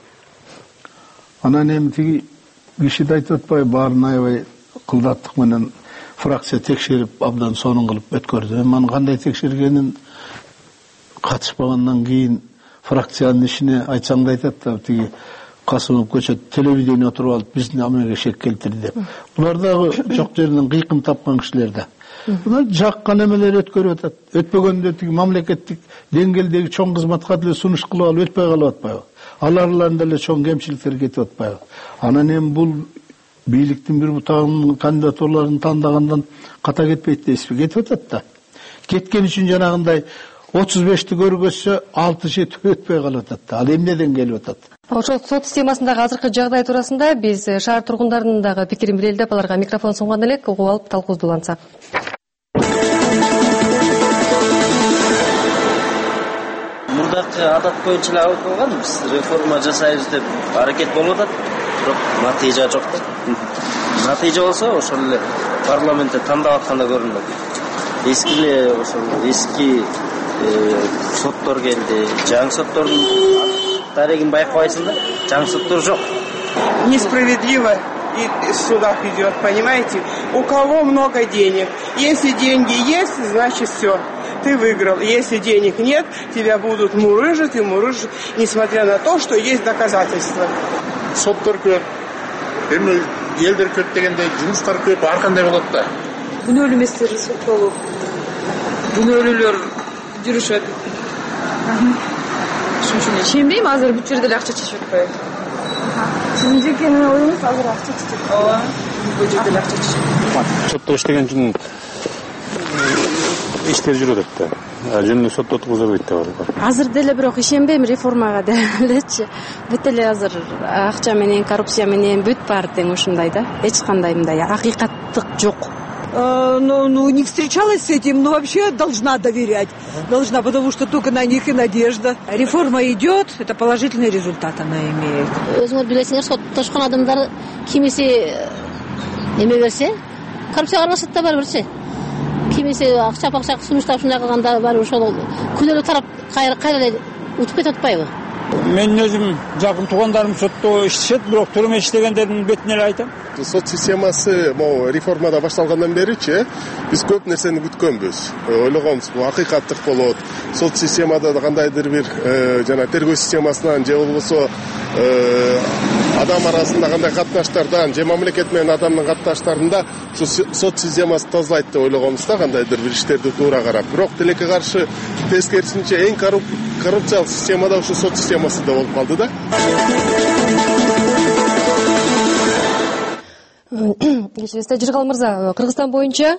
Анан эми тиги киши да айтып атпайбы, баарын аябай кылдаттык менен фракция текшерип абдан сонун кылып өткөрдү. Эми анын кандай текшергенин катышпагандан кийин фракциянын ишине айтсаң да айтат да, тиги Касымов көчөт телевидение туруп алып биздин амелге шек келтирди деп. Булар дагы жок жеринен кыйкым тапкан кишилер да. Булар жаккан эмелер өткөрүп атат. Өтпөгөндө тиги мамлекеттик деңгээлдеги чоң кызматка деле сунуш кылып алып өтпөй калып атпайбы? Аларларында деле чоң кемчиликтер кетип атпайбы? Анан эми бул бийликтин бир бутагынын кандидатураларын тандагандан ката кетпейт дейсизби? Кетип атат да. Кеткен үчүн жанагындай 35-ти көргөзсө 6-7 өтпөй калып атат да. Ал эмнеден келип атат?
Ошол сот системасындагы азыркы жагдай туурасында биз шаар тургундарынын дагы пикирин билели деп аларга микрофон сунган элек, угуп алып талкуубузду улантсак.
Мурдакы адат боюнча эле алып калганбыз, реформа жасайбыз деп аракет болуп атат, бирок натыйжа жок да. Натыйжа болсо ошол эле парламентте тандап атканда көрүнөт. Эски соттор келди, жаңы соттордун тарегин байкабайсың да, жаңы соттор жок.
несправедливо и в судах идет, понимаете? У кого много денег. Если деньги есть, значит все, ты выиграл. Если денег нет, тебя будут мурыжить и мурыжить, несмотря на то, что есть доказательства.
Соттор көп, эми элдер көп дегенде жумуштар көп, ар кандай болот да.
Күнөөлүү эместер соттолуп, күнөөлүүлөр жүрүшөт. Ошон үчүн ишенбейм, азыр бүт жерде эле акча чечип атпайбы. Сиздин жеке оюңуз азыр акча чечип. Ооба, бүт жерде эле акча чечип.
Сотто иштеген жун иштер жүрөт да. Жөнүндө сотто отургузбайт да бар.
Азыр деле бирок ишенбейм реформага делечи. Бүт эле азыр акча менен, коррупция менен бүт баары тең ушундай да. Эч кандай мындай акыйкаттык жок.
Не встречалась с этим, но вообще должна доверять. Должна, потому что только на них и надежда. Реформа идет, это положительный результат она имеет.
Өзүңөр билесиңер, соттошкон адамдар кимиси эме берсе, коррупцияга аралашат да барбырчы. Кимиси акча сунуштап ушундай кылганда бар ошол күнөөлүү тарап кайра утуп кетип атпайбы?
Мен өзүм жакын туугандарым сотто иштешет, бирок түрмө иштегендердин бетине эле айтам.
Сот системасы реформада башталгандан беричи биз көп нерсени күткөнбүз. Ойлогонбуз, бул акыйкаттык болот. Сот системада кандайдыр бир жана тергөө системасынан же болбосо адам арасында кандай катнаштардан же мамлекет менен адамдын катнаштарында сот системасы тазалайт деп ойлогонбуз да, кандайдыр бир иштерди туура карап. Бирок тилекке каршы тескерисинче эң коррупциялык системада ушу сот системасы да болуп калды да.
Кечиресиз, Жыргал мырза, Кыргызстан боюнча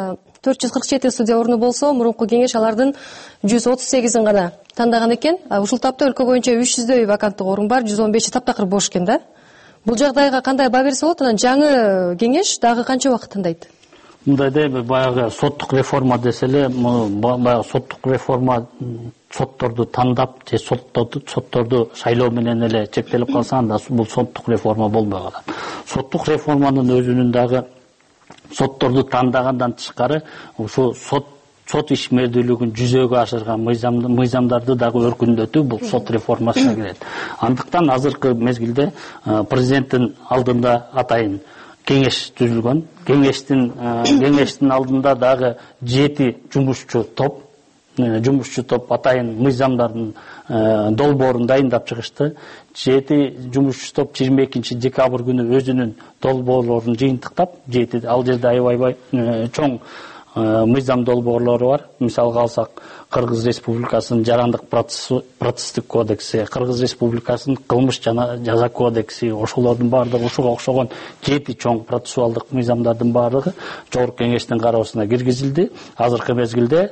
447 судья орну болсо, мурунку кеңеш алардын 138-ин гана тандаган экен. Ушул тапта өлкө боюнча 300дөй ваканттык орун бар, 115 таптакыр бош экен да. Бул жагдайга кандай баа берсе болот? Анан жаңы кеңеш дагы канча убакыт тандайт?
Мындай да баягы соттук реформа деселе, баягы соттук реформа сотторду тандап же сотторду шайлоо менен эле чектелип калса, анда бул соттук реформа болбой калат. Соттук реформанын өзүнүн дагы сотторду тандагандан тышкары ушу сот ишмердүүлүгүн жүзөгө ашырган мыйзамдарды дагы өркүндөтүү бул сот реформасына кирет. Андыктан азыркы мезгилде президенттин алдында атайын кеңеш түзүлгөн. Кеңештин алдында дагы 7 жумушчу топ атайын мыйзамдардын долбоорун дайындап чыгышты. 7 жумушчу топ 22 декабрь күнү өзүнүн долбоорлорун жыйынтыктап, ал жерде аябай чоң мыйзам долбоорлору бар. Мисалга алсак, Кыргыз Республикасынын жарандык процесстик кодекси, Кыргыз Республикасынын кылмыш жана жаза кодекси, ошолордун баардыгы ушуга окшогон 7 чоң процессуалдык мыйзамдардын баардыгы Жогорку кеңештин кароосуна киргизилди. Азыркы мезгилде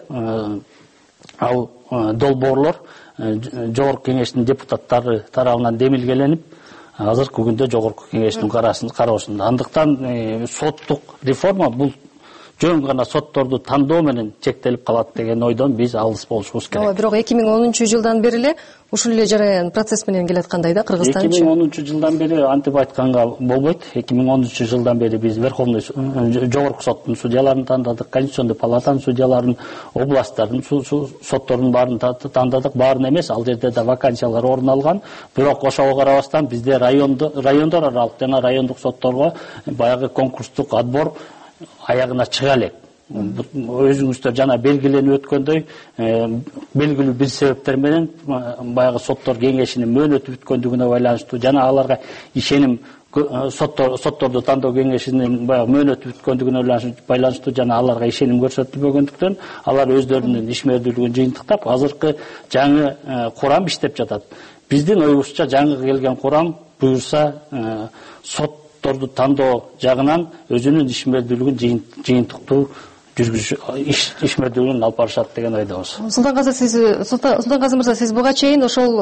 ал долбоорлор Жогорку кеңештин депутаттары тарабынан демилгеленип, азыркы күндө Жогорку кеңештин кароосунда. Андыктан соттук реформа бул жөн гана сотторду тандоо менен чектелип калат деген ойдон биз алыс болушубуз керек.
Бирок 2010-жылдан бери эле ушул эле жараян процесс менен келет кандай да Кыргызстан үчүн?
2010-жылдан бери антип айтканга болбойт. 2010-жылдан бери биз Верховный жогорку соттун судьяларын тандадык, Конституционный палатанын судьяларын, областтардын соттордун баарын тандадык. Баарын эмес, ал жерде да вакансиялар орун алган. Бирок ошого карабастан бизде райондор аралык жана райондук сотторго баягы конкурстук отбор аягына чыга элек. Өзүңүздөр жана белгиленип өткөндөй, белгилүү бир себептер менен баягы соттор кеңешинин мөөнөтү бүткөндүгүнө байланыштуу жана аларга ишеним сотторду тандоо кеңешинин баягы мөөнөтү бүткөндүгүнө байланыштуу жана аларга ишеним көрсөтүлбөгөндүктөн алар өздөрүнүн ишмердүүлүгүн жыйынтыктап азыркы жаңы курам иштеп жатат. Биздин оюбузча жаңы келген курам буюрса сотторду тандоо жагынан өзүнүн ишмердүүлүгүн жыйынтыктуу ишмердүүлүгүн алып барышат деген ойдобуз.
Султан Казы мырза, сиз буга чейин ошол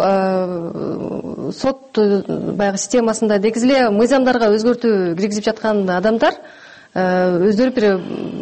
сот баягы системасында негизи эле мыйзамдарга өзгөртүү киргизип жаткан адамдар өздөрү бир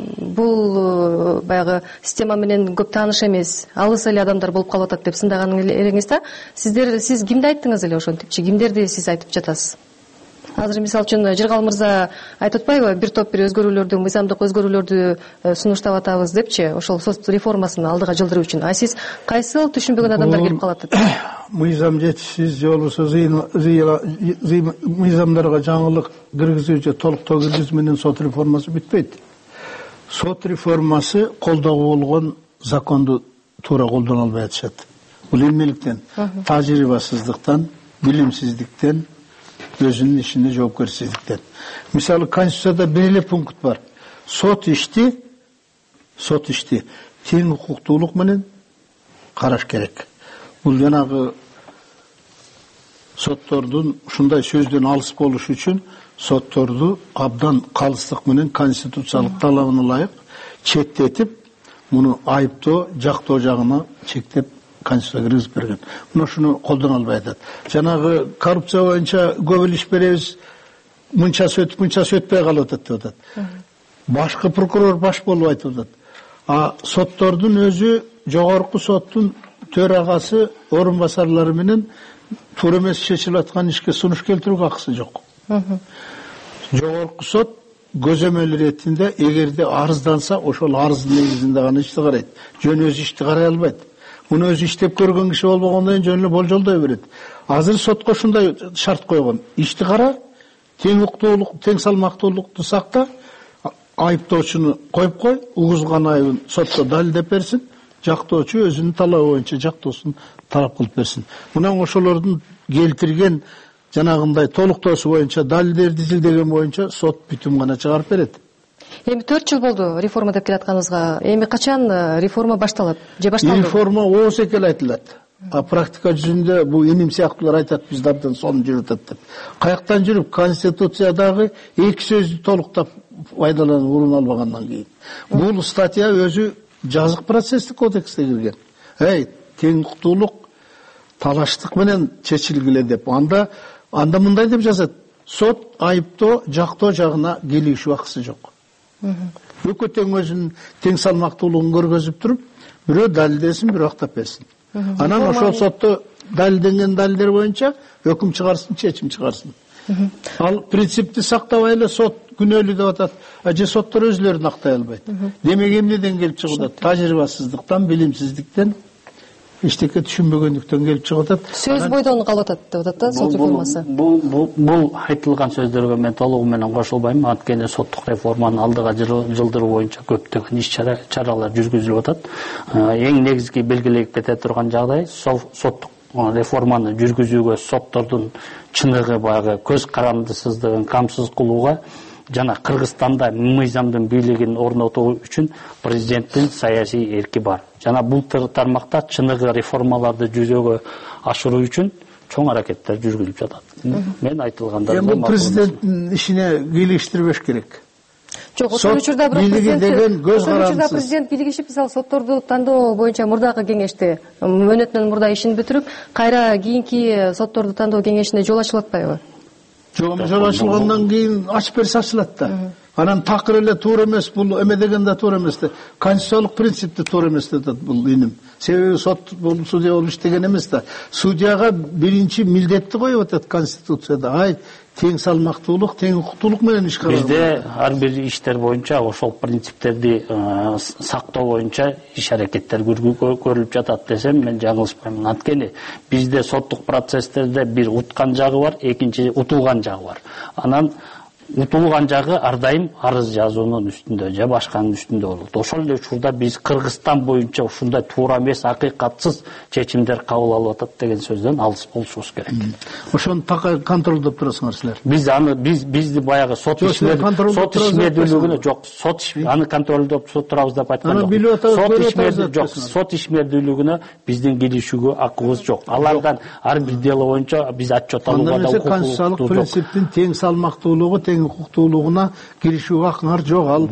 бул баягы система менен көп тааныш эмес, алыс эле адамдар болуп калып атат деп сындаган элеңиз да. Сиз кимди айттыңыз эле ошентипчи? Кимдерди сиз айтып жатасыз? азыр мисалы үчүн Жыргал мырза айтып атпайбы, бир топ бир өзгөрүүлөрдү, мыйзамдык өзгөрүүлөрдү сунуштап атабыз депчи, ошол сот реформасын алдыга жылдыруу үчүн. А сиз кайсыл түшүнбөгөн адамдар келип калат деп?
Мыйзам жетишсиз же болбосо мыйзамдарга жаңылык киргизүү же толуктоо киргизүү менен сот реформасы бүтпөйт. Сот реформасы колдогуу болгон законду туура колдоно албай атышат. Бул эмнеликтен? Тажрыйбасыздыктан, билимсиздиктен, өзүнүн ишинде жоопкерчиликтен. Мисалы, Конституцияда бир эле пункт бар. Сот ишти тең укуктуулук менен караш керек. Бул жанагы соттордун ушундай сөздөн алыс болуш үчүн сотторду абдан калыстык менен конституциялык талабына ылайык четтетип, муну айыптоо, жактоо жагына чектеп Конституцияга киргизип берген. Мына ушуну колдоно албай атат. Жанагы коррупция боюнча көп иш беребиз, мынчасы өтпөй калып атат деп атат. Башкы прокурор баш болуп айтып атат. А соттордун өзү жогорку соттун төрагасы, орун басарлары менен туура эмес чечилип аткан ишке сунуш келтирүүгө акысы жок. Жогорку сот көзөмөл иретинде эгерде арызданса, ошол арыздын негизинде гана ишти карайт. Жөн өзү ишти карай албайт. Муну өзү иштеп көргөн киши болбогондон кийин жөн эле болжолдой берет. Азыр сотко ушундай шарт койгон. Ишти кара, тең укуктуулук, тең салмактуулукту сакта, айыптоочуну коюп кой, угузган айыбын сотто далилдеп берсин, жактоочу өзүнүн талабы боюнча жактоосун талап кылып берсин. Мына ошолордун келтирген жанагындай толуктоосу боюнча, далилдерди изилдеген боюнча сот бүтүм гана чыгарып берет.
Эми 4 жыл болду реформа деп келатканыбызга. Эми качан реформа башталат? Же башталды?
Реформа ооз экел айтылат. А практика жүзүндө бул иним сыяктуулар айтат, биз абдан сонун жүрүп атат деп. Каяктан жүрүп? Конституциядагы 2 сөздү толуктап пайдаланып урун албагандан кийин. Бул статья өзү жазык процесстик кодексте кирген. Тең укуктуулук талаштык менен чечилгиле деп. Анда мындай деп жазат. Сот айыптоо, жактоо жагына келишүү акысы жок. Өкө тең өзүнүн тең салмактуулугун көргөзүп туруп, бирөө далилдесин, бирөө актап берсин. Анан ошол сотто далилденген далилдер боюнча өкүм чыгарсын, чечим чыгарсын. Ал принципти сактабай эле сот күнөөлүү деп атат, же соттор өзүлөрүн актай албайт. Демек эмнеден келип чыгып атат? Тажрыйбасыздыктан, билимсиздиктен, эчтеке түшүнбөгөндүктөн келип чыгып атат.
Сөз бойдон калып атат деп атат да сот реформасы.
Бул айтылган сөздөргө мен толугу менен кошулбайм. Анткени соттук реформаны алдыга жылдыруу боюнча көптөгөн иш-чаралар жүргүзүлүп атат. Эң негизги белгилеп кете турган жагдай соттук реформаны жүргүзүүгө соттордун чыныгы баягы көз карандысыздыгын камсыз кылууга жана Кыргызстанда мыйзамдын бийлигин орнотуу үчүн президенттин саясий эрки бар. Жана бул тармакта чыныгы реформаларды жүзөгө ашыруу үчүн чоң аракеттер жүргүзүлүп жатат. Мен айтылгандар
бул президенттин ишине бийлиштирбеш керек.
Жок, ошол учурда президент бийлигишип, мисалы сотторду тандоо боюнча мурдагы кеңеште мөөнөтүнөн мурда ишин бүтүрүп, кайра кийинки сотторду тандоо кеңешине жол ачылып атпайбы?
Жол ачылгандан кийин ачып берсе ачылат да. Анан такыр эле туура эмес, бул эме деген да туура эмес да. Конституциялык принципти туура эмес деп атат бул иним. Себеби сот бул судья болуш деген эмес да. Судьяга биринчи милдетти коюп атат Конституцияда. Тең салмактуулук, тең укуктуулук менен иш каралат.
Бизде ар бир иштер боюнча ошол принциптерди сактоо боюнча иш аракеттер көрүлүп жатат десем мен жаңылышпайм. Анткени бизде соттук процесстерде бир уткан жагы бар, экинчи утулган жагы бар. Анан утулган жагы ар дайым арыз жазуунун үстүндө же башканын үстүндө болот. Ошол эле учурда биз Кыргызстан боюнча ушундай туура эмес, акыйкатсыз чечимдер кабыл алып атат деген сөздөн алыс болушубуз керек.
Ошону такай контролдоп турасыңар силер.
Бизди баягы сот ишмердүүлүгүнө жок, аны контролдоп турабыз деп айткан жок. Сот ишмердүүлүгүнө биздин киришүүгө акыбыз жок. Алардан ар бир дело боюнча биз отчет алууга да укук.
Конституциялык принциптин тең салмактуулугу, тең укуктуулугуна киришүүгө акыңар жок. Ал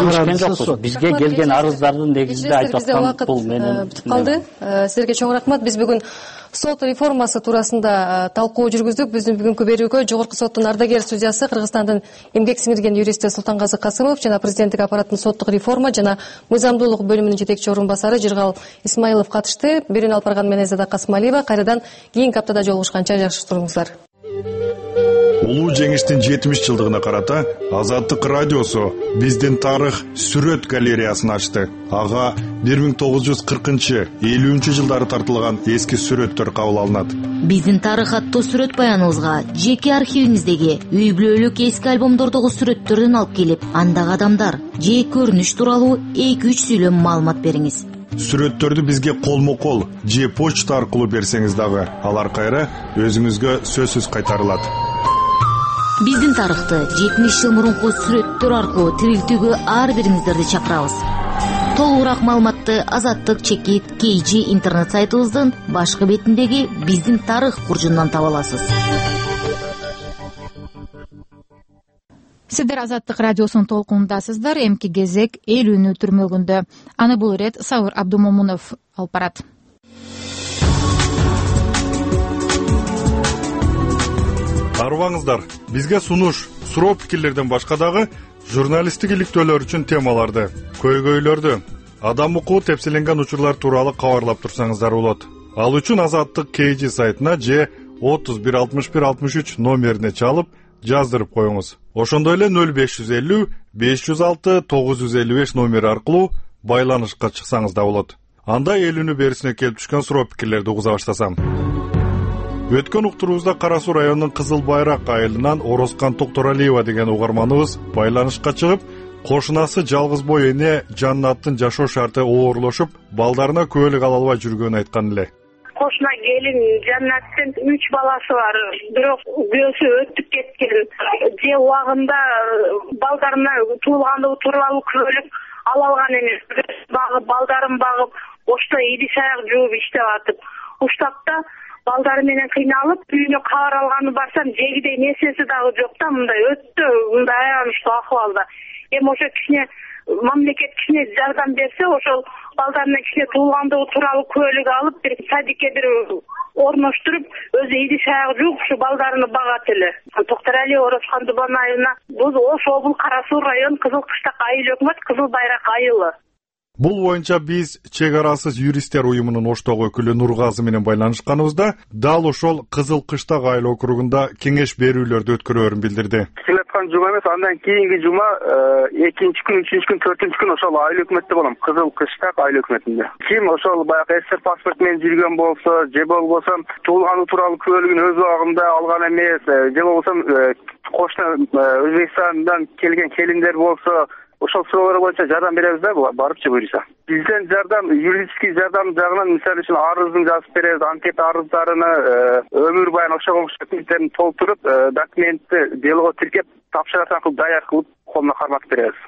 бизге келген арыздардын негизинде айтып аткан бул менин
бүтүп калды. Силерге чоң рахмат. Биз бүгүн сот реформасы туурасында талкуу жүргүздүк. Биздин бүгүнкү берүүгө Жогорку соттун ардагер судьясы, Кыргызстандын эмгек сиңирген юристи Султангазы Касымов жана президенттик аппараттын соттук реформа жана мыйзамдуулук бөлүмүнүн жетекчи орун басары Жыргал Исмаилов катышты. Берүүнү алып барган мен Азада Касымалиева. Кайрадан кийинки аптада жолугушканча жакшы туруңуздар.
улуу жеңиштин 70 жылдыгына карата Азаттык радиосу биздин тарых сүрөт галереясын ачты. Ага 1940-50 жылдары тартылган эски сүрөттөр кабыл алынат.
Биздин тарых аттуу сүрөт баяныбызга жеке архивиңиздеги үй бүлөлүк эски альбомдордогу сүрөттөрдөн алып келип, андагы адамдар же көрүнүш тууралуу 2-3 сүйлөм маалымат бериңиз.
Сүрөттөрдү бизге колмо-кол же почта аркылуу берсеңиз дагы, алар кайра өзүңүзгө сөзсүз кайтарылат.
Биздин тарыхты 70 жыл мурунку сүрөттөр аркылуу тирилтүүгө ар бириңиздерди чакырабыз. Толугураак маалыматты Азаттык чекит KG интернет сайтыбыздын башкы бетиндеги биздин тарых бурчунан таба аласыз.
Сиздер Азаттык радиосунун толкунундасыздар. Эмки кезек эл үнү түрмөгүндө. Аны бул ирет Сабыр Абдумомунов алып барат.
Арыбаңыздар, бизге сунуш, суроо пикирлерден башка дагы журналисттик иликтөөлөр үчүн темаларды, көйгөйлөрдү, адам укугу тепселенген учурлар тууралуу кабарлап турсаңыздар болот. Ал үчүн Азаттык KG сайтына же 31 61 63 номерине чалып жаздырып коюңуз. Ошондой эле 0550 506 955 номери аркылуу байланышка чыксаңыз да болот. Анда эл үнү берисине келип түшкөн суроо пикирлерди угуза баштасам. Өткөн уктуруубузда Кара Суу районунун Кызыл Байрак айылынан Орозкан Токторалиева деген угарманыбыз байланышка чыгып, кошунасы жалгыз бой эне Жаннаттын жашоо шарты оорлошуп, балдарына күбөлүк ала албай жүргөнүн айткан эле.
Кошуна келин Жаннаттын 3 баласы бар, бирок күйөөсү өтүп кеткен. Же убагында балдарына туулгандыгы тууралуу күбөлүк ала алган эмес. Балдарын багып, ошто иди саяк жууп иштеп атып, уштапта балдары менен кыйналып, үйүнө кабар алганы барсам, жегидей нерсеси дагы жок да, мындай өтө мындай аянычтуу акыбалда. Эми ошо кичине мамлекет кичине жардам берсе, ошол балдарына кичине туулгандыгы тууралуу күбөлүк алып, бир садикке бир орноштуруп, өзү иди саяк жууп, ушу балдарыны багат эле. Токторалиева Орозкан Дубан айылына, бул Ош облус Кара Суу район Кызыл Кыштак айыл өкмөт Кызыл Байрак айылы.
Бул боюнча биз чек арасыз юристтер уюмунун Оштогу өкүлү Нургазы менен байланышканыбызда, дал ошол Кызыл Кыштак айыл округунда кеңеш берүүлөрдү өткөрөөрүн билдирди.
Келаткан жума эмес, андан кийинки жума 2-чү күн, 3-чү күн, 4-чү күн ошол айыл өкмөттө болом, Кызыл Кыштак айыл өкмөтүндө. Ким ошол баягы СССР паспорт менен жүргөн болсо, же болбосо туулганы тууралуу күбөлүгүн өз убагында алган эмес, же болбосо кошуна Өзбекстандан келген келиндер болсо, ошол суроолор боюнча жардам беребиз да, барыпчы буюрса. Бизден жардам, юридический жардам жагынан мисалы үчүн арыздын жазып беребиз, анкета арыздарыны өмүр байын ошого документтерин толтуруп, документти делого тиркеп, тапшыратын кылып даяр кылып колуна карматып беребиз.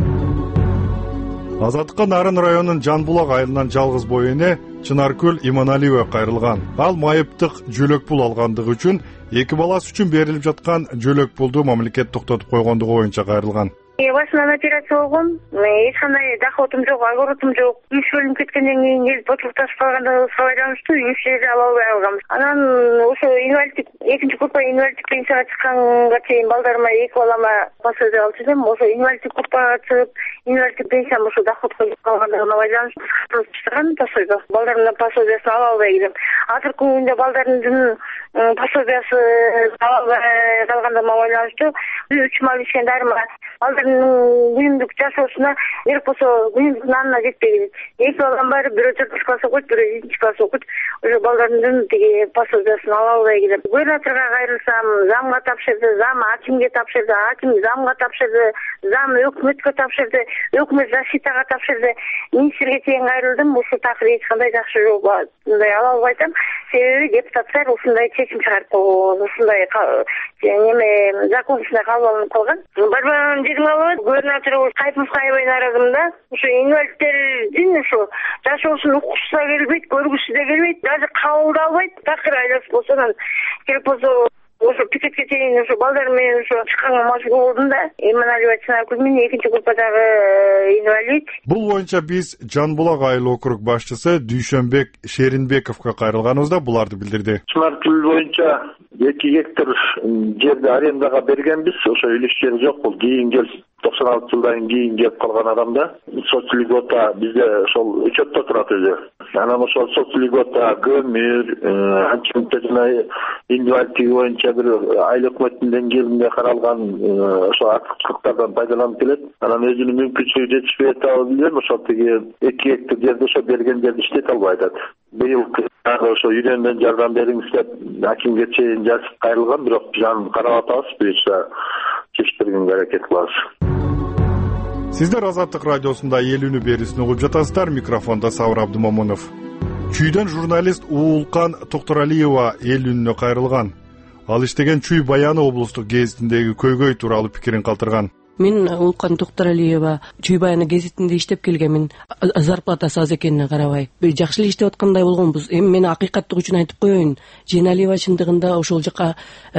Азаттыкка Нарын районунун Жанбулак айылынан жалгыз бой эне Чынаркөл Иманалиева кайрылган. Ал майыптык жөлөк пул алгандыгы үчүн 2 баласы үчүн берилип жаткан жөлөк пулду мамлекет токтотуп койгондугу боюнча кайрылган.
Башынан операция болгон, эч кандай доходум жок, огородум жок. Үч бөлүнүп кеткенден кийин келип отурукташып калганда сабайланыштуу, үч жерде ала албай калганбыз. Анан ошо инвалидтик, экинчи группа инвалидтик пенсияга чыкканга чейин балдарыма 2 балама пособие алчу элем. Ошо инвалидтик группага чыгып, инвалидтик пенсиям ошо доходко кетип калгандыгына байланыштуу чыган пособие. Балдарымдын пособиясын ала албай келем. Азыркы күндө балдарымдын пособиясы ала албай калгандыгына байланыштуу 3 мал ишкен дарыма күнүмдүк жашоосуна керек болсо күнүмдүк нанына жетпей келет. 2 балам бар, бирөө 4 класс окуйт, бирөө 1 класс окуйт. Ошо балдардын тиги пособиясын ала албай келем. Губернаторго кайрылсам, замга тапшырды, зам акимге тапшырды, аким замга тапшырды, зам өкмөткө тапшырды, өкмөт защитага тапшырды. Министрге чейин кайрылдым, ушу такыр эч кандай жакшы жок, мындай ала албай атам. Себеби депутаттар ушундай чечим чыгарып койгон, ушундай неме закон ичинде кабыл алынып калган. Барбан жериң албайт, губернатор Кайпов аябай нааразымын да. Ушу инвалидтердин ушу жашоосун уккусу да келбейт, көргүсү да келбейт, даже кабыл да албайт. Такыр айласы болсо анан керек болсо ошо пикетке чейин ошо балдар менен ошо чыкканга мажбур болдум да. Иманалиева Чынаркүл менен экинчи группадагы инвалид.
Бул боюнча биз Жанбулак айыл округ башчысы Дүйшөнбек Шеринбековго кайрылганыбызда буларды билдирди.
Чынаркүл боюнча 2 гектар жерди арендага бергенбиз. Ошо үлүш жер жок, бул кийин келип 96 жылдан кийин келип калган адамда. Соцльгота бизде ошол учетто турат өзү. анан ошол соц льгота, көмүр, анча мынча жана инвалидтиги боюнча бир айыл өкмөтүнүн деңгээлинде каралган ошо артыкчылыктардан пайдаланып келет. Анан өзүнүн мүмкүнчүлүгү жетишпей атабы билбейм, ошол тиги 2 гектар жерди ошо берген жерди иштете албай атат. Быйыл ошо үйрөндөн жардам бериңиз деп акимге чейин жазып кайрылган, бирок биз аны карап атабыз, буюрса чечтиргенге аракет кылабыз.
Сиздер Азаттык радиосунда эл үнү берүүсүн угуп жатасыздар. Микрофондо Сабыр Абдымомунов. Чүйдөн журналист Уулкан Токтуралиева эл үнүнө кайрылган. Ал иштеген Чүй Баяны облустук гезитиндеги көйгөй тууралуу пикирин калтырган.
Мен Уулкан Токтуралиева Чүй Баяны гезитинде иштеп келгенмин. Зарплатасы аз экенине карабай жакшы эле иштеп аткандай болгонбуз. Эми мен акыйкаттык үчүн айтып коеюн. Женалиева чындыгында ошол жака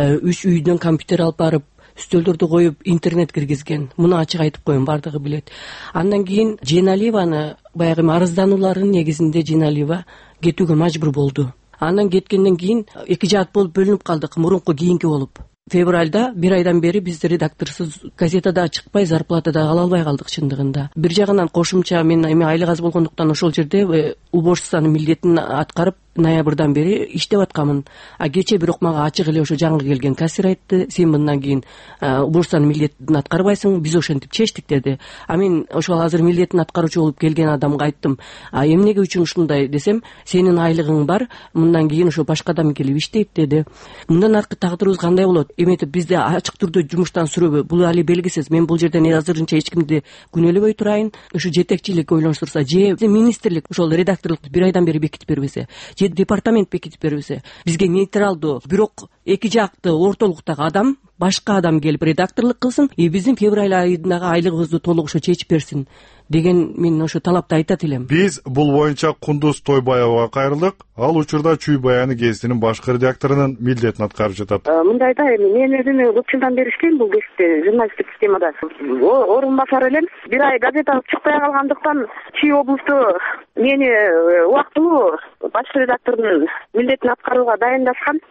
3 үйдөн компьютер алып барып, стөлдөрдү коюп интернет киргизген. Муну ачык айтып коеюн, бардыгы билет. Андан кийин Женалиеваны баягы арыздануулардын негизинде Женалиева кетүүгө мажбур болду. Андан кеткенден кийин 2 жаат болуп бөлүнүп калдык, мурунку кийинки болуп. Февралда 1 айдан бери биз редакторсуз газетада чыкпай, зарплата да ала албай калдык чындыгында. Бир жагынан кошумча мен эми айлык аз болгондуктан ошол жерде уборщицанын милдетин аткарып ноябрдан бери иштеп атканмын. Кече бирок мага ачык эле ошо жаңы келген кассир айтты: "Сен мындан кийин уборщицанын милдетин аткарбайсың, биз ошентип чечтик" деди. Мен ошол азыр милдетин аткаруучу болуп келген адамга айттым: "Эмнеге үчүн ушундай?" десем, "Сенин айлыгың бар, мындан кийин ошо башка адам келип иштейт" деди. Мындан аркы тагдырыбыз кандай болот? Эметип бизде ачык түрдө жумуштан сүрөбү? Бул али белгисиз. Мен бул жерден азырынча эч кимди күнөөлөбөй турайын. Ушу жетекчилик ойлонуштурса, же министрлик ошол редакторлукту 1 айдан бери бекитип бербесе, же департамент бекитип бербесе, бизге нейтралдуу, бирок эки жакты ортолуктагы адам, башка адам келип редакторлук кылсын, биздин февраль айындагы айлыгыбызды толук ошо чечип берсин деген мен ошо талапты айтат элем.
Биз бул боюнча Кундуз Тойбаевага кайрылдык. Ал учурда Чүй Баяны гезитинин башкы редакторунун милдетин аткарып жатат.
Мындай да, эми мен өзүм көп жылдан бери иштейм бул гезитте, журналисттик системада. Орун басар элем. 1 ай газета чыкпай калгандыктан Чүй облусту мени убактылуу башкы редактордун милдетин аткарууга дайындашкан.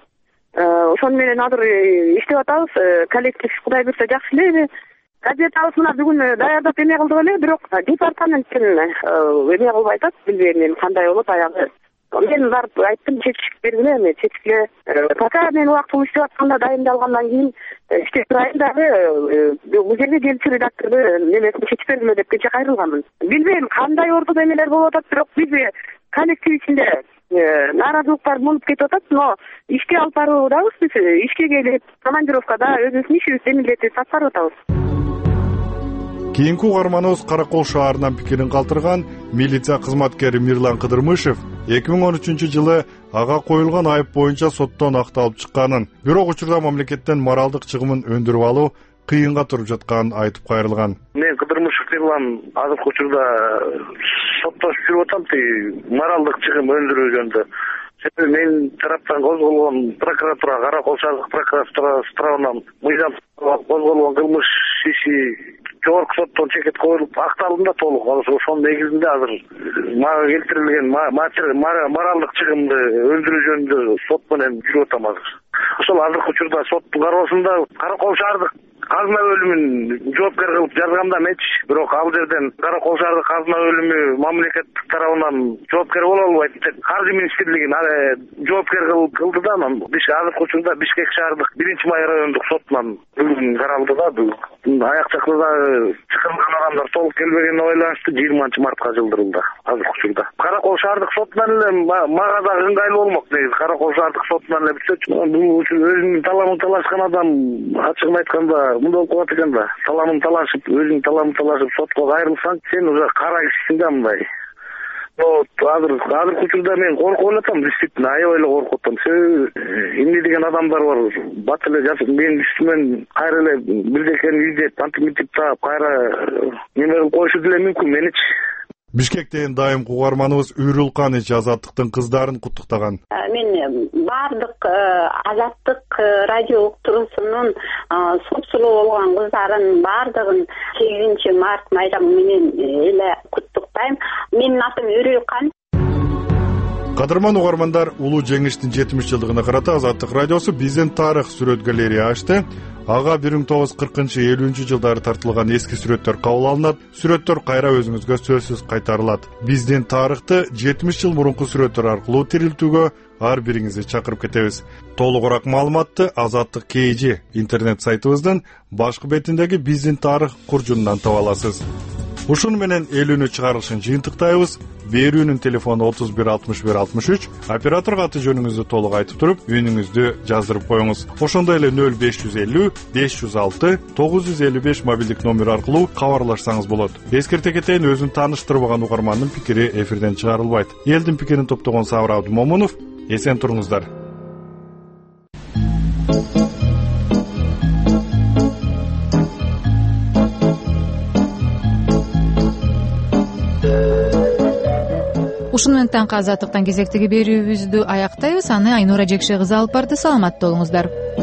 Ошону менен азыр иштеп атабыз. Коллектив Кудай буйрса жакшы эле. Газетабыз мына бүгүн даярдап эме кылдык эле, бирок департаменттен эме кылбай атат, билбейм мен кандай болот аягы. Мен барып айттым, чечип бергиле, эми чечкиле. Пока мен убактылуу иштеп атканда дайындалгандан кийин иштеп турайын дагы, бул жерге келчү редакторду немесин чечип бергиле деп кече кайрылганмын. Билбейм кандай ортодо эмелер болуп атат, бирок биз коллектив ичинде нааразылыктар болуп кетип атат, но ишке алып баруудабыз, биз ишке келип, командировкада өзүбүздүн ишибизди милдетти аткарып атабыз.
Кийинки угарманыбыз Каракол шаарынан пикирин калтырган милиция кызматкери Мирлан Кыдырмышев 2013-жылы ага коюлган айып боюнча соттон акталып чыкканын, бирок учурда мамлекеттен моралдык чыгымын өндүрүп алуу кыйынга туруп жатканын айтып кайрылган.
Мен Кыдырмышев Мирлан азыркы учурда соттошуп жүрүп атам, моралдык чыгым өндүрүү жөнүндө. Себеби мен тараптан козголгон прокуратура, Каракол шаардык прокуратурасы тарабынан мыйзам козголгон кылмыш иши жогорку соттон чекет коюлуп акталдым да толук. Ошонун негизинде азыр мага келтирилген моралдык чыгымды өндүрүү жөнүндө сот менен жүрүп атам азыр. Ошол азыркы учурда соттун кароосунда Каракол шаардык казына бөлүмүн жоопкер кылып жазганда менчи, бирок ал жерден Каракол шаардык казына бөлүмү мамлекеттик тарабынан жоопкер боло албайт деп Каржы министрлигин жоопкер кылды да, анан азыркы учурда Бишкек шаардык 1-май райондук сотунан бүгүн каралды да. Аяк чакта чакырылган адамдар толук келбегенине байланыштуу 20-мартка жылдырылды азыркы учурда. Каракол шаардык сотунан эле мага да ыңгайлуу болмок негизи. Каракол шаардык сотунан эле бүтсөчү. Бул үчүн өзүнүн таламын талашкан адам ачыгын айтканда мындай болуп калат экен да. Таламын талашып, өзүң таламын талашып сотко кайрылсаң, сен уже кара кишисиң да мындай. Азыркы учурда мен коркуп элем, действительно аябай эле коркуп атам. Себеби эмне деген адамдар бар, бат эле жазып менин үстүмөн кайра эле бирдекени издеп, антимитип таап, кайра неме кылып коюшу деле мүмкүн меничи.
Бишкектен дайымкы угарманыбыз Үрүлканыч Азаттыктын кыздарын куттуктаган.
Мен бардык Азаттык радио уктуруусунун супсулуу болгон кыздарын бардыгын 8-март майрамы менен эле куттуктайм. Менин атым Үрүлкан.
Кадырман угармандар, улуу жеңиштин 70 жылдыгына карата Азаттык радиосу биздин тарых сүрөт галерея ачты. Ага 1940-50 жылдары тартылган эски сүрөттөр кабыл алынат. Сүрөттөр кайра өзүңүзгө сөзсүз кайтарылат. Биздин тарыхты 70 жыл мурунку сүрөттөр аркылуу тирилтүүгө ар бириңизди чакырып кетебиз. Толугураак маалыматты Азаттык KG интернет сайтыбыздын башкы бетиндеги биздин тарых куржунунан таба аласыз. Ушуну менен элүүнү чыгарылышын жыйынтыктайбыз. Берүүнүн телефону 31 61 63. Операторго аты жөнүңүздү толук айтып туруп, үнүңүздү жаздырып коюңуз. Ошондой эле 0550 506 955 мобилдик номер аркылуу кабарлашсаңыз болот. Эскерте кетейин, өзүн тааныштырбаган угармандын пикири эфирден чыгарылбайт. Элдин пикирин топтогон Сабыр Абдымомунов, эсен туруңуздар.
Ушуну менен таңкы Азаттыктан кезектеги берүүбүздү аяктайбыз. Аны Айнура Жекше кызы алып барды. Саламатта болуңуздар.